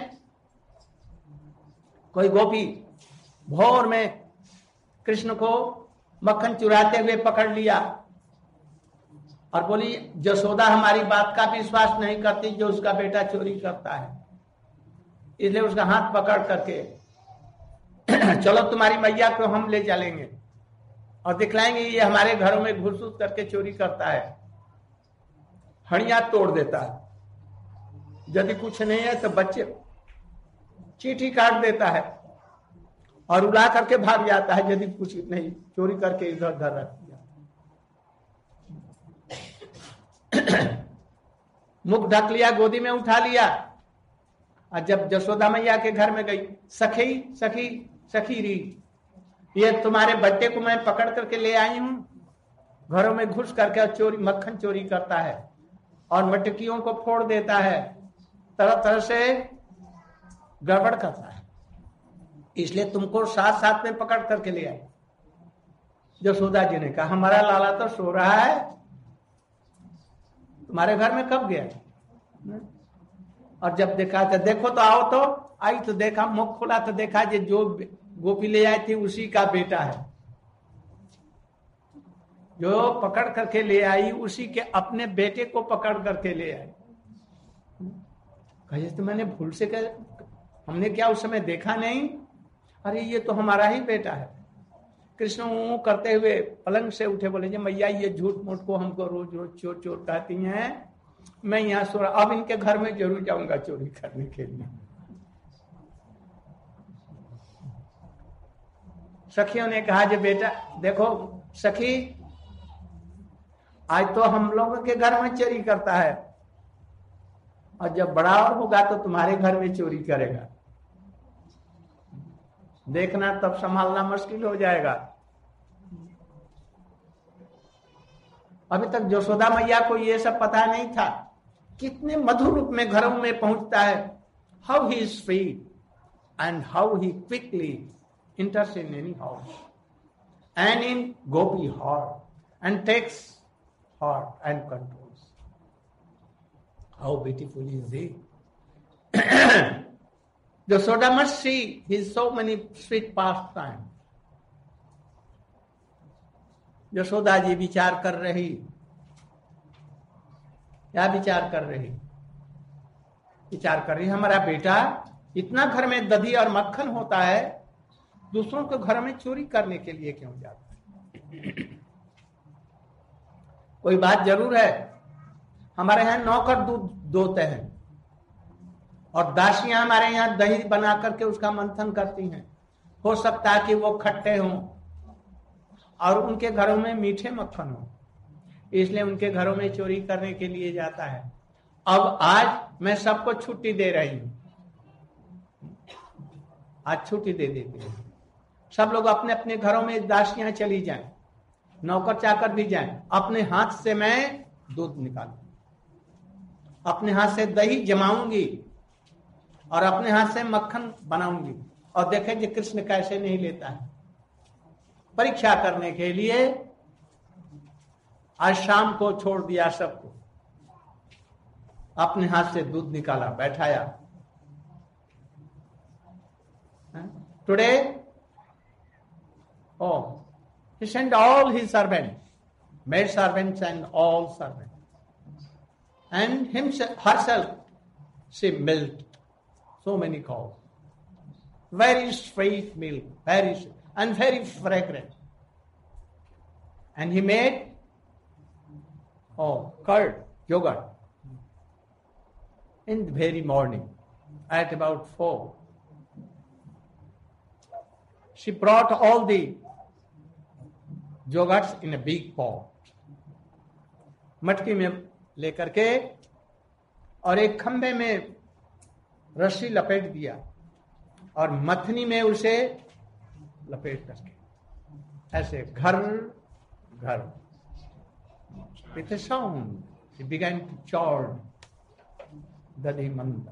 कोई गोपी भोर में कृष्ण को मक्खन चुराते हुए पकड़ लिया और बोली यशोदा हमारी बात का विश्वास नहीं करती जो उसका बेटा चोरी करता है, इसलिए उसका हाथ पकड़ करके चलो तुम्हारी मैया को हम ले चलेंगे और दिखलाएंगे ये हमारे घरों में घुस घुस करके चोरी करता है। हड़ियां तोड़ देता है, यदि कुछ नहीं है तो बच्चे चींटी काट देता है और उड़ा करके भाग जाता है, यदि कुछ नहीं चोरी करके इधर उधर रख दिया। मुख ढक लिया, गोदी में उठा लिया और जब यशोदा मैया के घर में गई, सखी सखी सखी री, ये तुम्हारे बच्चे को मैं पकड़ करके ले आई हूं, घरों में घुस करके चोरी मक्खन चोरी करता है और मटकियों को फोड़ देता है, तरह तरह से गड़बड़ करता है, इसलिए तुमको साथ साथ में पकड़ करके ले आए। यशोदा जी ने कहा हमारा लाला तो सो रहा है, तुम्हारे घर में कब गया? और जब देखा तो देखो तो आओ, तो आई तो देखा, मुख खोला तो देखा जो गोपी ले आई थी उसी का बेटा है, जो पकड़ करके ले आई उसी के अपने बेटे को पकड़ करके ले आई। कहे तो मैंने भूल से कह, हमने क्या उस समय देखा नहीं? अरे ये तो हमारा ही बेटा है। कृष्ण करते हुए पलंग से उठे, बोले जी मैया ये झूठ मूठ को हमको रोज रोज चोर चोर कहती हैं, मैं यहाँ सो रहा, अब इनके घर में जरूर जाऊंगा चोरी करने के लिए। सखियों ने कहा जे बेटा देखो सखी, आज तो हम लोगों के घर में चोरी करता है, और जब बड़ा होगा तो तुम्हारे घर में चोरी करेगा, देखना तब संभालना मुश्किल हो जाएगा। अभी तक यशोदा मैया को ये सब पता नहीं था, कितने मधुर रूप में घरों में पहुंचता है। How he is free and how he quickly enters in any house and in gopi heart and takes heart and controls. How beautiful is he? Yashoda must see his so many sweet pastimes. Yashoda ji विचार कर रही, क्या विचार कर रही? विचार कर रही हमारा बेटा इतना घर में दही और मक्खन होता है, दूसरों के घर में चोरी करने के लिए क्यों जाता है? कोई बात जरूर है, हमारे यहाँ नौकर दूध दोते हैं और दासियां हमारे यहाँ दही बना करके उसका मंथन करती हैं। हो सकता है कि वो खट्टे हों और उनके घरों में मीठे मक्खन हो, इसलिए उनके घरों में चोरी करने के लिए जाता है। अब आज मैं सबको छुट्टी दे रही हूं, आज छुट्टी दे देती हूं, सब लोग अपने अपने घरों में दासियां चली जाएं, नौकर चाकर भी जाएं, अपने हाथ से मैं दूध निकालूं, अपने हाथ से दही जमाऊंगी और अपने हाथ से मक्खन बनाऊंगी और देखें कि कृष्ण कैसे नहीं लेता है। परीक्षा करने के लिए आज शाम को छोड़ दिया सबको, अपने हाथ से दूध निकाला, बैठाया। Today he sent all his servants, maid servants and all servants, and herself she milked so many cows, very sweet milk, very sweet and very fragrant, and he made curd, yogurt in the very morning at about 4. She brought all the yogurts in a big pot, मटकी में लेकर के, और एक खंबे में रस्सी लपेट दिया और मथनी में उसे लपेट करके ऐसे घर घर with a sound he began to churn Dadi Manda.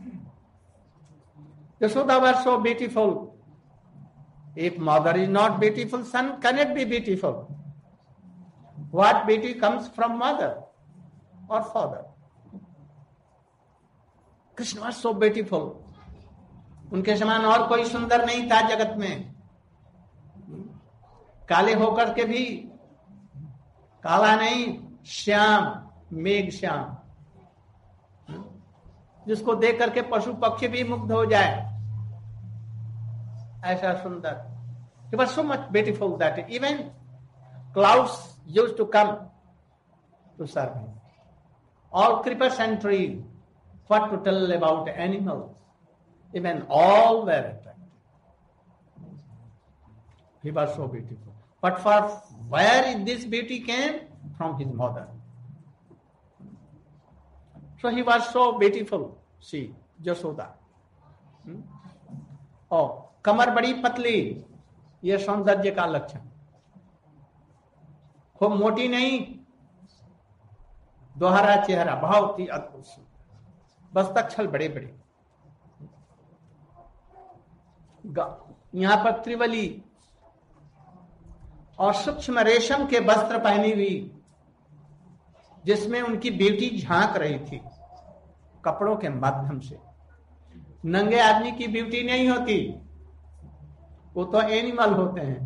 Yashoda was so beautiful. If mother is not beautiful, son cannot be beautiful. What beauty comes from mother or father? Krishna was so beautiful. उनके समान और कोई सुंदर नहीं था जगत में। काले होकर के भी काला नहीं, श्याम, मेघ श्याम, जिसको देख करके पशु पक्षी भी मुग्ध हो जाए, ऐसा सुंदर। He was so much beautiful that even clouds used to come to serve him. All creepers and trees, what to tell about animals, even all were attracted. He was so beautiful. But for where this beauty came? From his mother. So he was so beautiful. See, Yashoda. कमर बड़ी पतली, ये सौंदर्य का लक्षण। खूब मोटी नहीं, दोहरा चेहरा, बहुत ही अद्भुत, बस्तक बड़े बड़े, यहां पर त्रिवली और सूक्ष्म रेशम के वस्त्र पहनी हुई, जिसमें उनकी ब्यूटी झांक रही थी कपड़ों के माध्यम से। नंगे आदमी की ब्यूटी नहीं होती, वो तो एनिमल होते हैं।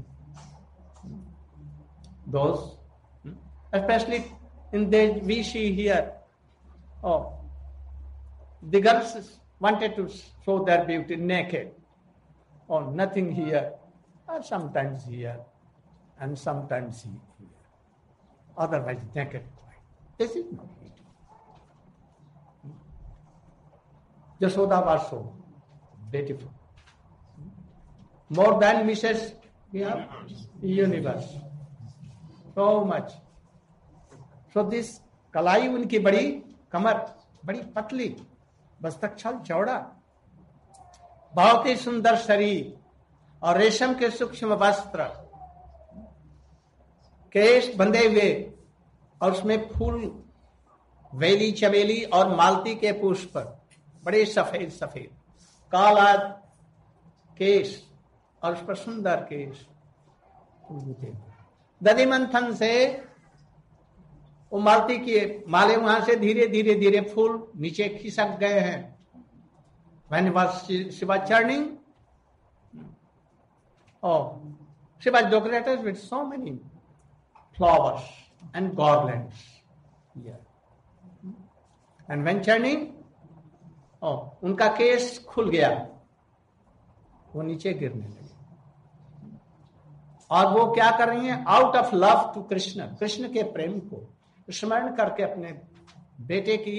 Those, especially in the we see here, the girls wanted to show their beauty naked. Nothing here, or sometimes here, and sometimes here. Otherwise, naked. This is not beauty. Yashoda was so beautiful. More than Mrs. Universe. So much. So this कलाई उनकी बड़ी, कमर बड़ी पतली, मस्तक छल चौड़ा, बहुत ही सुंदर शरीर और रेशम के सूक्ष्म वस्त्र, केश बंधे हुए और उसमें फूल, वेली चमेली और मालती के पुष्प, बड़े सफेद सफेद, काला केश और उस पर सुंदर केश। दधि मंथन से वो मालती के माले वहां से धीरे धीरे धीरे फूल नीचे खिसक गए हैं। When she was churning, she was decorated with so many flowers and garlands. Yeah. And when churning, उनका केस खुल गया, वो नीचे गिरने लगे। और वो क्या कर रही हैं? Out of love to Krishna, Krishna के प्रेम को स्मरण करके अपने बेटे की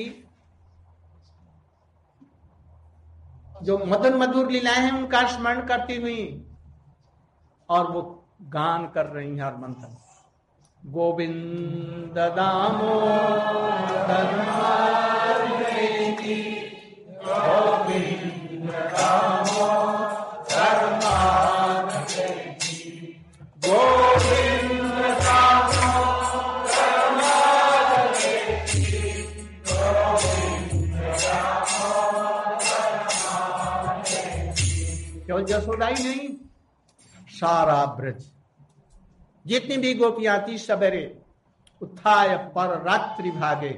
जो मदन मधुर लीलाएं हैं उनका स्मरण करती हुई, और वो गान कर रही हैं और मंथन, गोविंद दामोदर गोविंद दामोदर गोविंद केवल यशोदा ही नहीं, सारा ब्रज, जितनी भी गोपियां थी सवेरे उत्थाय पर रात्रि भागे,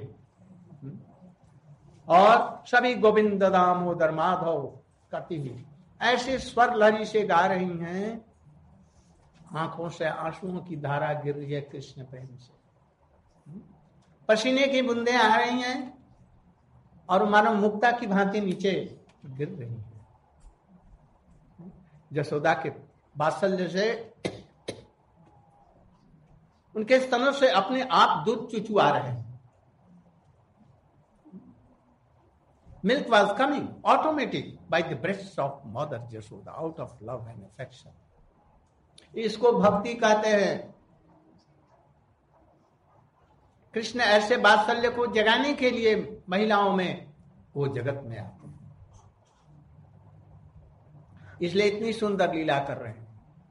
और सभी गोविंद दामोदर माधव करती हुई ऐसे स्वर लहरी से गा रही हैं, आंखों से आंसुओं की धारा गिर रही है कृष्ण प्रेम से, पसीने की बूंदें आ रही हैं और मानो मुक्ता की भांति नीचे गिर रही है। यशोदा के वात्सल्य से उनके स्तनों से अपने आप दूध चुचुआ रहे हैं। Milk was coming automatic by the breasts of Mother Yashoda out of love and affection. इसको भक्ति कहते हैं। कृष्ण ऐसे वात्सल्य को जगाने के लिए महिलाओं में वो जगत में आते हैं, इसलिए इतनी सुंदर लीला कर रहे हैं।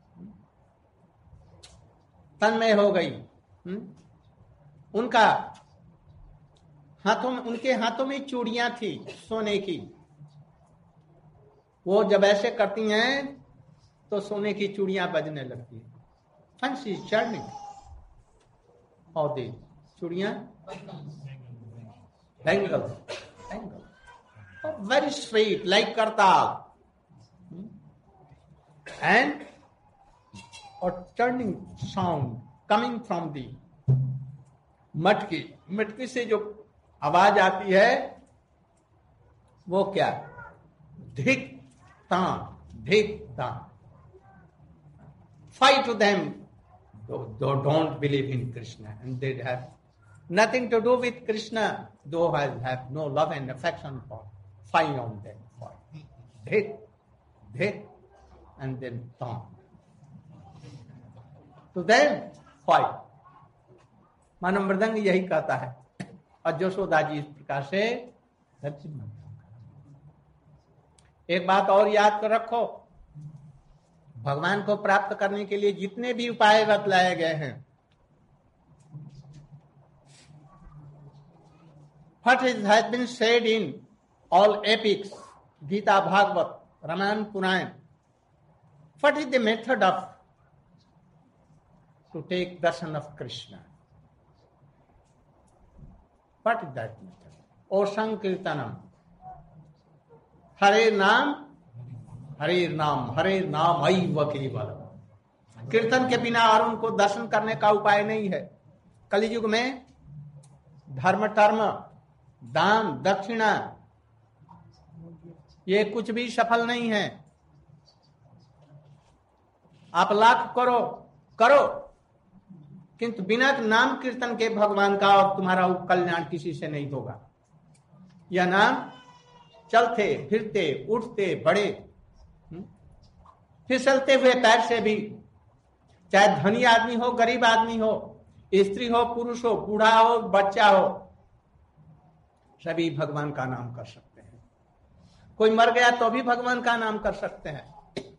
तन्मय हो गई। उनका हाथों में, उनके हाथों में चूड़ियां थी सोने की, वो जब ऐसे करती हैं तो सोने की चूड़ियां बजने लगती है। फैंसी चढ़नी और दे चूड़ियां, bangle very straight like kartal, and or turning sound coming from the मटकी, मटकी से जो आवाज आती है वो क्या? धिक तान, धिक तान। Fight to them though don't believe in Krishna and they have nothing to do with Krishna, though have no love and affection for, fight on them, fight. धिक धिक and then taun. To them fight. मानव मृदंग यही कहता है, और यशोदा जी इस प्रकार से एक बात और याद कर रखो, भगवान को प्राप्त करने के लिए जितने भी उपाय बतलाए गए हैं, what has been said in all epics, Gita, Bhagavad, Ramayana, Purana, what is the method of to take darshan of Krishna? What is that method? O Sankirtanam, Hare Naam, Hare Naam, Hare Naam Aiva Kevalam। कीर्तन के बिना और उनको दर्शन करने का उपाय नहीं है। कलियुग में धर्म टर्म दान दक्षिणा ये कुछ भी सफल नहीं है। आप लाख करो करो, किंतु बिना नाम कीर्तन के भगवान का और तुम्हारा कल्याण किसी से नहीं होगा। यह नाम चलते फिरते उठते बड़े फिसलते हुए पैर से भी, चाहे धनी आदमी हो गरीब आदमी हो, स्त्री हो पुरुष हो, बूढ़ा हो बच्चा हो, सभी भगवान का नाम कर सकते हैं। कोई मर गया तो भी भगवान का नाम कर सकते हैं।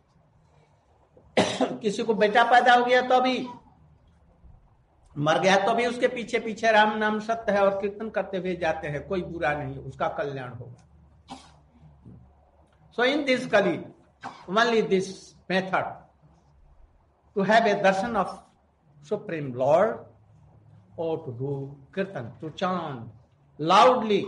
किसी को बेटा पैदा हो गया तो भी, मर गया तो भी उसके पीछे पीछे राम नाम सत्य है और कीर्तन करते हुए जाते हैं, कोई बुरा नहीं, उसका कल्याण होगा। So in this Kali only this method to have a darshan of supreme lord or to do kirtan, to chant loudly.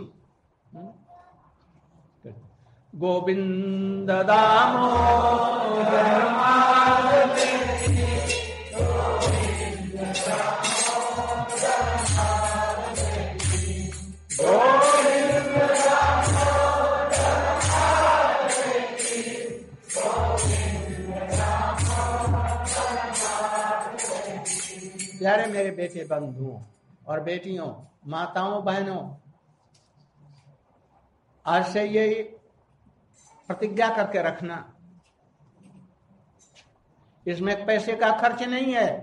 Govinda Damodar Madhave, Govinda Damodar Madhave, Govinda Damodar Madhave, Govinda Damodar Madhave। प्यारे मेरे बेटे बंधुओं और बेटियों, माताओं बहनों, आज से ये प्रतिज्ञा करके रखना, इसमें पैसे का खर्च नहीं है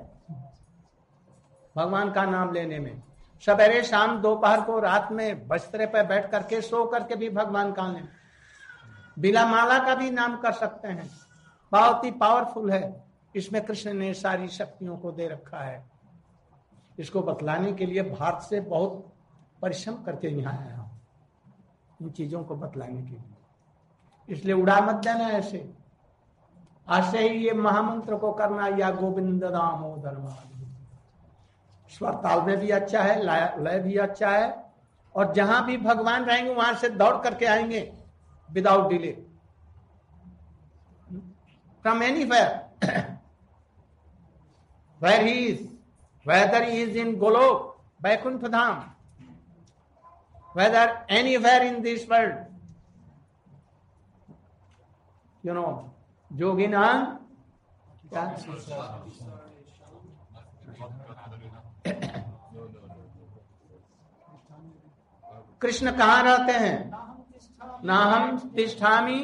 भगवान का नाम लेने में। सवेरे शाम दोपहर को रात में बिस्तर पर बैठ करके सो करके भी भगवान का लें, बिना माला का भी नाम कर सकते हैं। बहुत ही पावरफुल है, इसमें कृष्ण ने सारी शक्तियों को दे रखा है। इसको बतलाने के लिए भारत से बहुत परिश्रम करके यहाँ आया हूं, इन चीजों को बतलाने के लिए। इसलिए उड़ा मत देना ऐसे। आज से ही ये महामंत्र को करना, या गोविंद दामोदर माधव। स्वर ताल में भी अच्छा है, लय भी अच्छा है, और जहां भी भगवान रहेंगे वहां से दौड़ करके आएंगे without delay, from anywhere where he is, whether he is in Golok, Vaikuntha Dham, whether anywhere in this world, you know, Yoginam, क्या? कृष्ण कहाँ रहते हैं? ना हम तिष्ठामि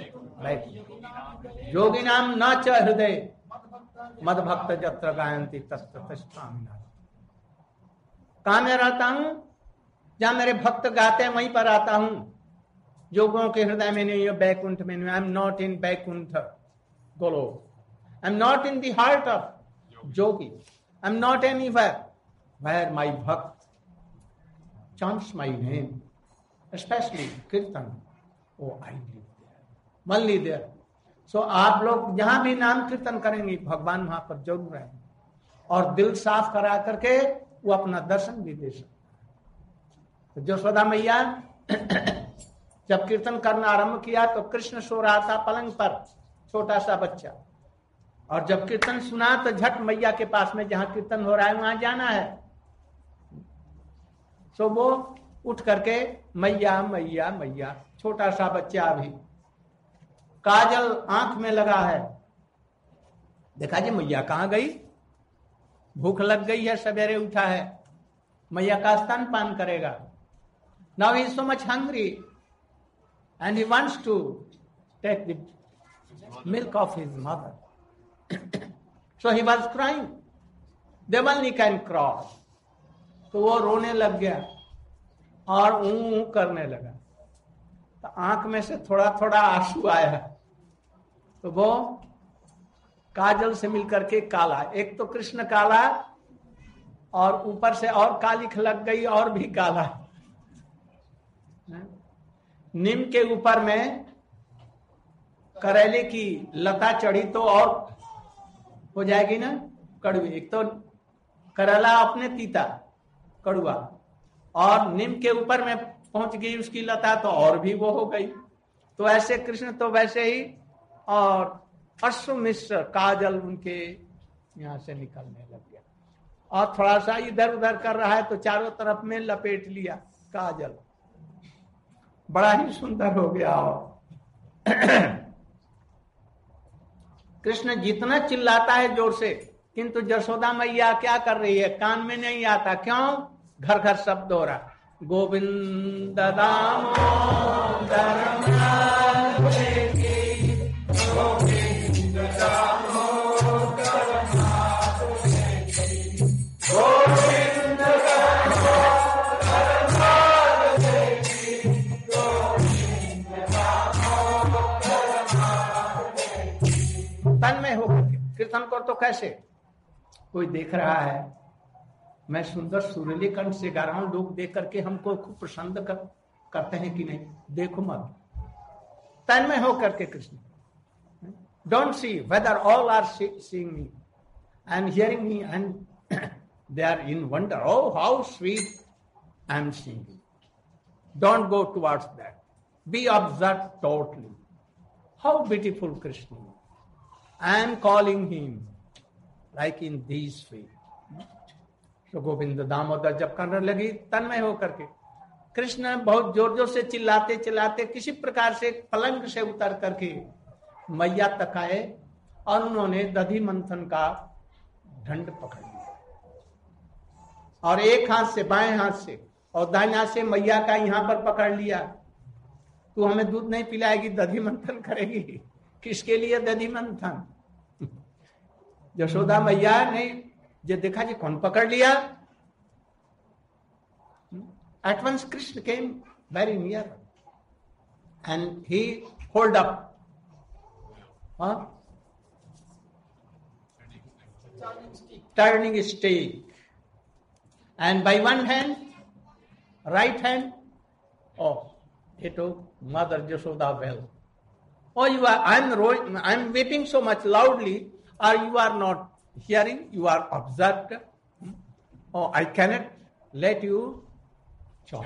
योगिनाम न च हृदय मद भक्त जत्र गायंती तत्र तिष्ठामि। कहाँ मैं रहता हूं? जहां मेरे भक्त गाते हैं वहीं पर आता हूं। योगों के हृदय में नहीं, बैकुंठ में नहीं। I am not in Vaikuntha Goloka, I am not in the heart of jogi, I am not anywhere where my bhakta chants my name, especially kirtan, oh I live there, only there. So आप लोग जहां भी नाम कीर्तन करेंगे भगवान वहां पर जरूर आएंगे, और दिल साफ करा करके वो अपना दर्शन भी दे सकते। तो यशोदा मैया जब कीर्तन करना आरंभ किया तो कृष्ण सो रहा था पलंग पर, छोटा सा बच्चा, और जब कीर्तन सुना तो झट मैया के पास में जहां कीर्तन हो रहा है वहां जाना है। तो वो उठ करके मैया मैया मैया, छोटा सा बच्चा अभी, काजल आंख में लगा है। देखा जी मैया कहां गई, भूख लग गई है, सवेरे उठा है, मैया का स्तनपान करेगा। Now he is so much hungry and he wants to take the milk of his mother, so he was crying, देवल नी कैन क्रॉस। तो वो रोने लग गया और ऊ करने लगा, तो आंख में से थोड़ा थोड़ा आंसू आया। तो वो काजल से मिलकर के काला, एक तो कृष्ण काला और ऊपर से और कालिख लग गई और भी काला। नीम के ऊपर में करेले की लता चढ़ी तो और हो जाएगी ना कड़वी। एक तो करेला अपने तीता कड़ुआ, और नीम के ऊपर में पहुंच गई उसकी लता तो और भी वो हो गई। तो ऐसे कृष्ण तो वैसे ही, और अश्रु मिश्र काजल उनके यहां से निकलने लग गया, और थोड़ा सा इधर उधर कर रहा है तो चारों तरफ में लपेट लिया काजल, बड़ा ही सुंदर हो गया। और कृष्ण जितना चिल्लाता है जोर से, किंतु यशोदा मैया क्या कर रही है, कान में नहीं आता। क्यों? घर घर शब्द हो रहा, गोविंद दामोदर माधवे की, गोविंद दामोदर माधवे की, गोविंद दामोदर माधवे की, गोविंद दामोदर तन्मय होकर के। कीर्तन कर तो कैसे? कोई देख रहा है, मैं सुंदर सुरीले कंठ से गा रहा हूं, लोग देख करके हमको खूब प्रसन्न करते हैं कि नहीं? देखो मत, तन्मय होकर के Krishna. Don't see whether all are seeing me and hearing me and they are in wonder, oh how sweet I am singing. Don't go towards that. Be observed totally. How beautiful Krishna is. I am calling him like in this way. तो गोविंद दामोदर जब करने लगी तन्मय होकर के, कृष्ण बहुत जोर जोर से चिल्लाते चिल्लाते किसी प्रकार से पलंग से उतर करके मैया तक आए और उन्होंने दधि मंथन का दंड पकड़ लिया और एक हाथ से बाएं हाथ से और दाहिने हाथ से मैया का यहां पर पकड़ लिया। तू हमें दूध नहीं पिलाएगी, दधि मंथन करेगी। किसके लिए दधि मंथन? यशोदा मैया ने जो देखा जी कौन पकड़ लिया, at once Krishna came very near and he hold up turning stick, and by one hand, right hand, oh, he took Mother Yashoda well. Oh, I'm weeping so much loudly, or you are not hearing, you are observed. Oh, I cannot let you chop.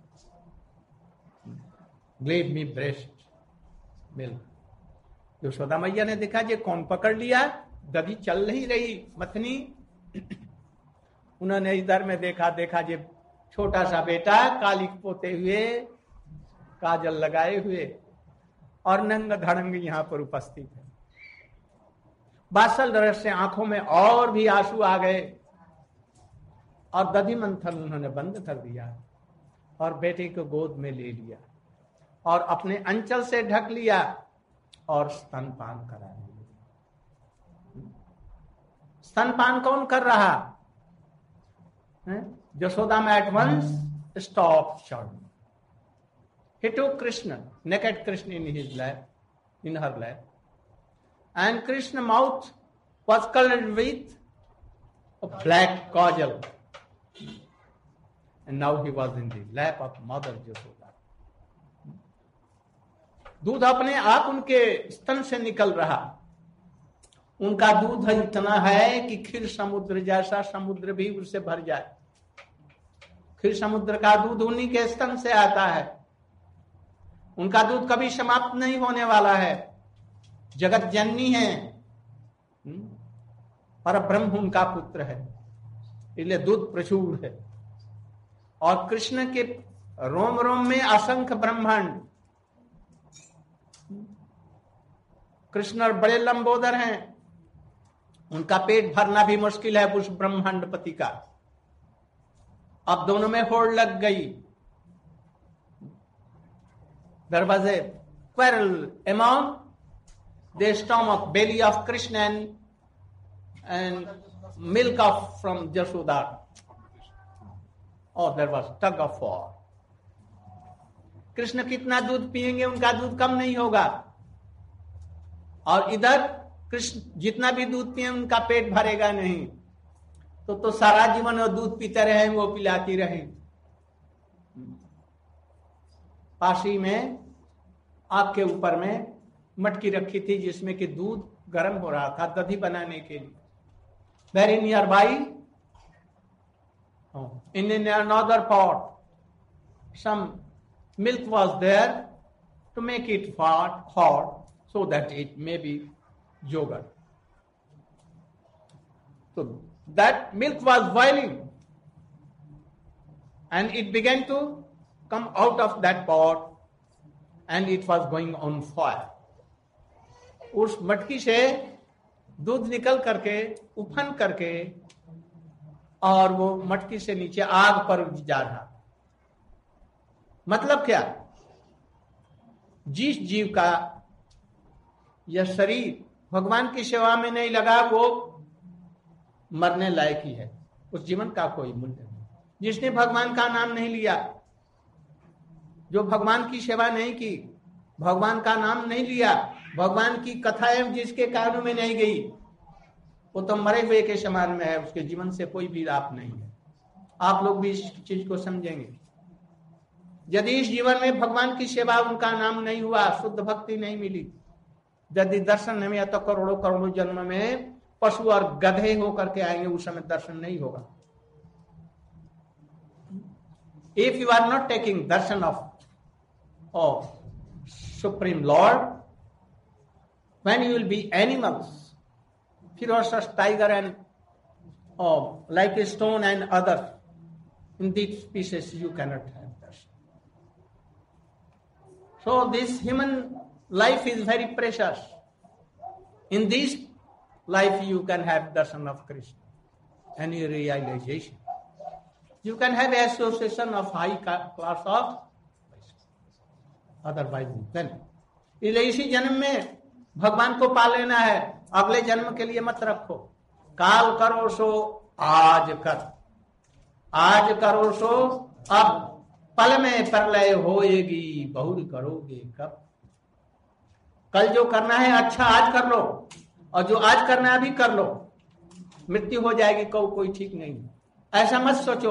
Gave me breast milk. Yashoda मैया ने देखा जे कौन पकड़ लिया, दधी चल नहीं रही मथनी। उन्होंने इधर में देखा जे छोटा सा बेटा कालिक पोते हुए, काजल लगाए हुए और नंग धड़ंग यहाँ पर उपस्थित है। बासल रस से आंखों में और भी आंसू आ गए और दधि मंथन उन्होंने बंद कर दिया और बेटे को गोद में ले लिया और अपने अंचल से ढक लिया और स्तनपान करा लिया। स्तनपान कौन कर रहा? Yashoda at once stopped shouting. He took Krishna, naked Krishna in his lap, in her lap, and Krishna's mouth was colored with a black kajal. And now he was in the lap of Mother Yashoda. दूध अपने आप उनके स्तन से निकल रहा। उनका दूध इतना है कि क्षीर समुद्र जैसा समुद्र भी उससे भर जाए। क्षीर समुद्र का दूध उन्हीं के स्तन से आता है। उनका दूध कभी समाप्त नहीं होने वाला है। जगत जननी है, पर ब्रह्म उनका पुत्र है, इसलिए दूध प्रचुर है। और कृष्ण के रोम रोम में असंख्य ब्रह्मांड। कृष्ण बड़े लंबोदर हैं, उनका पेट भरना भी मुश्किल है उस ब्रह्मांडपति का। अब दोनों में होड़ लग गई। There was a quarrel among the stomach, belly of Krishna and milk of from Yashoda. Oh, there was tug of war. Krishna कितना दूध पिएंगे, उनका दूध कम नहीं होगा। और इधर कृष्ण जितना भी दूध पिए उनका पेट भरेगा नहीं। तो सारा जीवन वो दूध पीते रहे, वो पिलाती रहे। पासी में आग के ऊपर में मटकी रखी थी जिसमें कि दूध गर्म हो रहा था दधी बनाने के लिए। Very near by in another pot some milk was there to make it hot so that it may be yogurt. So that milk was boiling and it began to come out of that pot and it was going on fire. उस मटकी से दूध निकल करके उफन करके और वो मटकी से नीचे आग पर जा रहा। मतलब क्या? जिस जीव का यह शरीर भगवान की सेवा में नहीं लगा वो मरने लायक ही है, उस जीवन का कोई मूल्य नहीं। जिसने भगवान का नाम नहीं लिया, जो भगवान की सेवा नहीं की, भगवान का नाम नहीं लिया, भगवान की कथाएं जिसके कानों में नहीं गई वो तो मरे हुए के समान में है, उसके जीवन से कोई भी लाभ नहीं है। आप लोग भी इस चीज को समझेंगे। यदि इस जीवन में भगवान की सेवा, उनका नाम नहीं हुआ, शुद्ध भक्ति नहीं मिली, यदि दर्शन नहीं आता, करोड़ों करोड़ों जन्म में पशु और गधे होकर के आएंगे, उस समय दर्शन नहीं होगा। If you are not taking darshan of supreme lord, when you will be animals, ferocious tiger and like a stone and other, in these species you cannot have darshan. So this human life is very precious. In this life you can have darshan of Krishna and realization. You can have association of high class of, otherwise you can. इसलिए इसी जन्म में भगवान को पा लेना है, अगले जन्म के लिए मत रखो। काल करो सो आज कर, आज करो सो अब, पल में प्रलय होएगी, बहुल करोगे कब। कल जो करना है अच्छा आज कर लो, और जो आज करना है अभी कर लो। मृत्यु हो जाएगी कोई ठीक नहीं, ऐसा मत सोचो।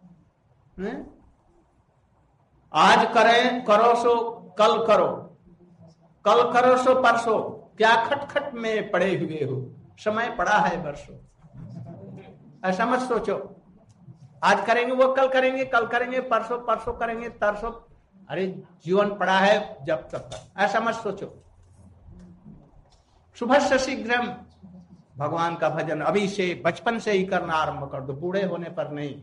आज करो सो कल करो, कल करो सो परसों, क्या खटखट में पड़े हुए हो, समय पड़ा है बरसों। ऐसा मत सोचो, आज करेंगे वो कल करेंगे, कल करेंगे परसों, परसों करेंगे तरसों, अरे जीवन पड़ा है जब तक, ऐसा मत सोचो। सुबह से शीघ्र भगवान का भजन अभी से, बचपन से ही करना आरंभ कर दो, बूढ़े होने पर नहीं।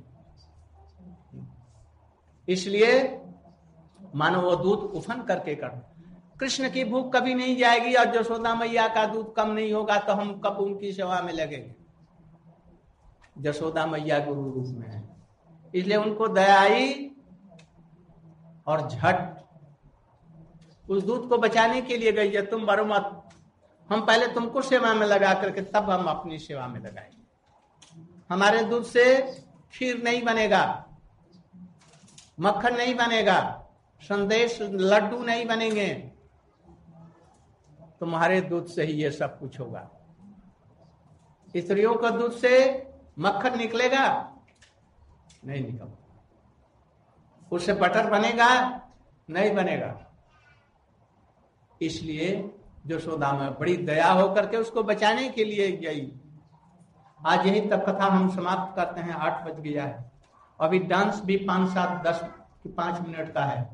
इसलिए मानो वो दूध उफन करके कर। कृष्ण की भूख कभी नहीं जाएगी और यशोदा मैया का दूध कम नहीं होगा तो हम कब उनकी सेवा में लगेंगे। यशोदा मैया गुरु रूप में है, इसलिए उनको दया आई और झट उस दूध को बचाने के लिए गई है। तुम मरो मत, हम पहले तुमको सेवा में लगा करके तब हम अपनी सेवा में लगाएंगे। हमारे दूध से खीर नहीं बनेगा, मक्खन नहीं बनेगा, संदेश लड्डू नहीं बनेंगे, तुम्हारे दूध से ही ये सब कुछ होगा। स्त्रियों का दूध से मक्खन निकलेगा नहीं निकलेगा, उससे बटर बनेगा नहीं बनेगा। इसलिए यशोदा में बड़ी दया होकर के उसको बचाने के लिए गई। आज यही तक कथा हम समाप्त करते हैं, 8 बज गया है। अभी डांस भी 5, 7, 10, 5 मिनट का है,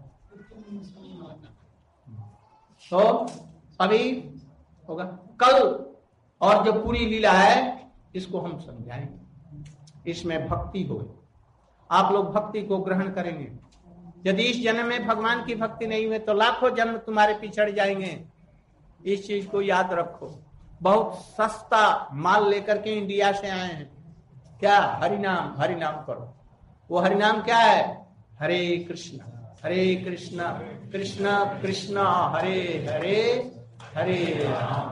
तो अभी होगा कल। और जो पूरी लीला है इसको हम समझाएंगे, इसमें भक्ति हो, आप लोग भक्ति को ग्रहण करेंगे। यदि इस जन्म में भगवान की भक्ति नहीं हुई तो लाखों जन्म तुम्हारे पिछड़ जाएंगे। इस चीज को याद रखो। बहुत सस्ता माल लेकर के इंडिया से आए हैं, क्या? हरिनाम, हरिनाम करो। वो हरिनाम क्या है? हरे कृष्ण कृष्ण कृष्ण हरे हरे, हरे राम।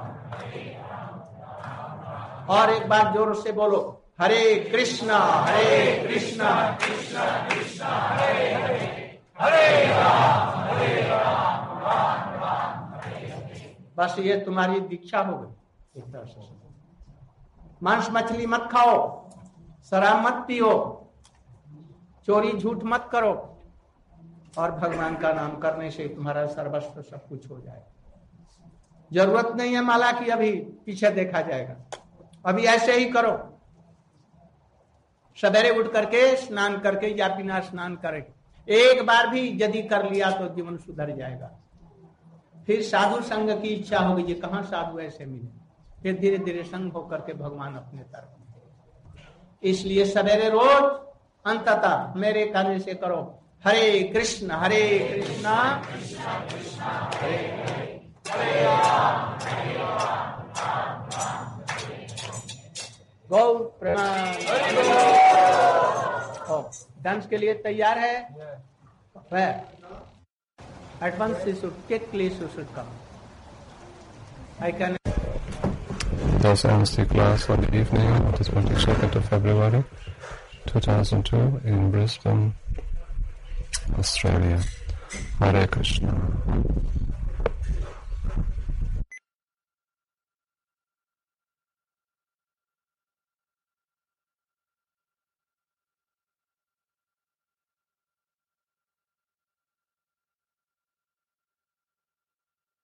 और एक बार जोर से बोलो, हरे कृष्ण कृष्ण कृष्ण हरे हरे, हरे राम राम राम हरे। बस ये तुम्हारी दीक्षा हो गई एक तरह से। मांस मछली मत खाओ, शराब मत पियो, चोरी झूठ मत करो, और भगवान का नाम करने से तुम्हारा सर्वस्व सब कुछ हो जाएगा। जरूरत नहीं है माला की, अभी पीछे देखा जाएगा। अभी ऐसे ही करो, सवेरे उठ करके स्नान करके या बिना स्नान करे एक बार भी यदि कर लिया तो जीवन सुधर जाएगा। फिर साधु संग की इच्छा होगी, ये कहाँ साधु ऐसे मिले, फिर धीरे धीरे संग होकर के भगवान अपने तरफ। इसलिए सवेरे रोज अंततः मेरे कहने से करो, हरे कृष्ण कृष्ण कृष्ण हरे हरे, हरे राम गौ प्रणाम। डांस के लिए तैयार है? At once you should quickly you should come. I can. This ends the class for the evening of the 22nd of February 2002 in Brisbane, Australia. Hare Krishna.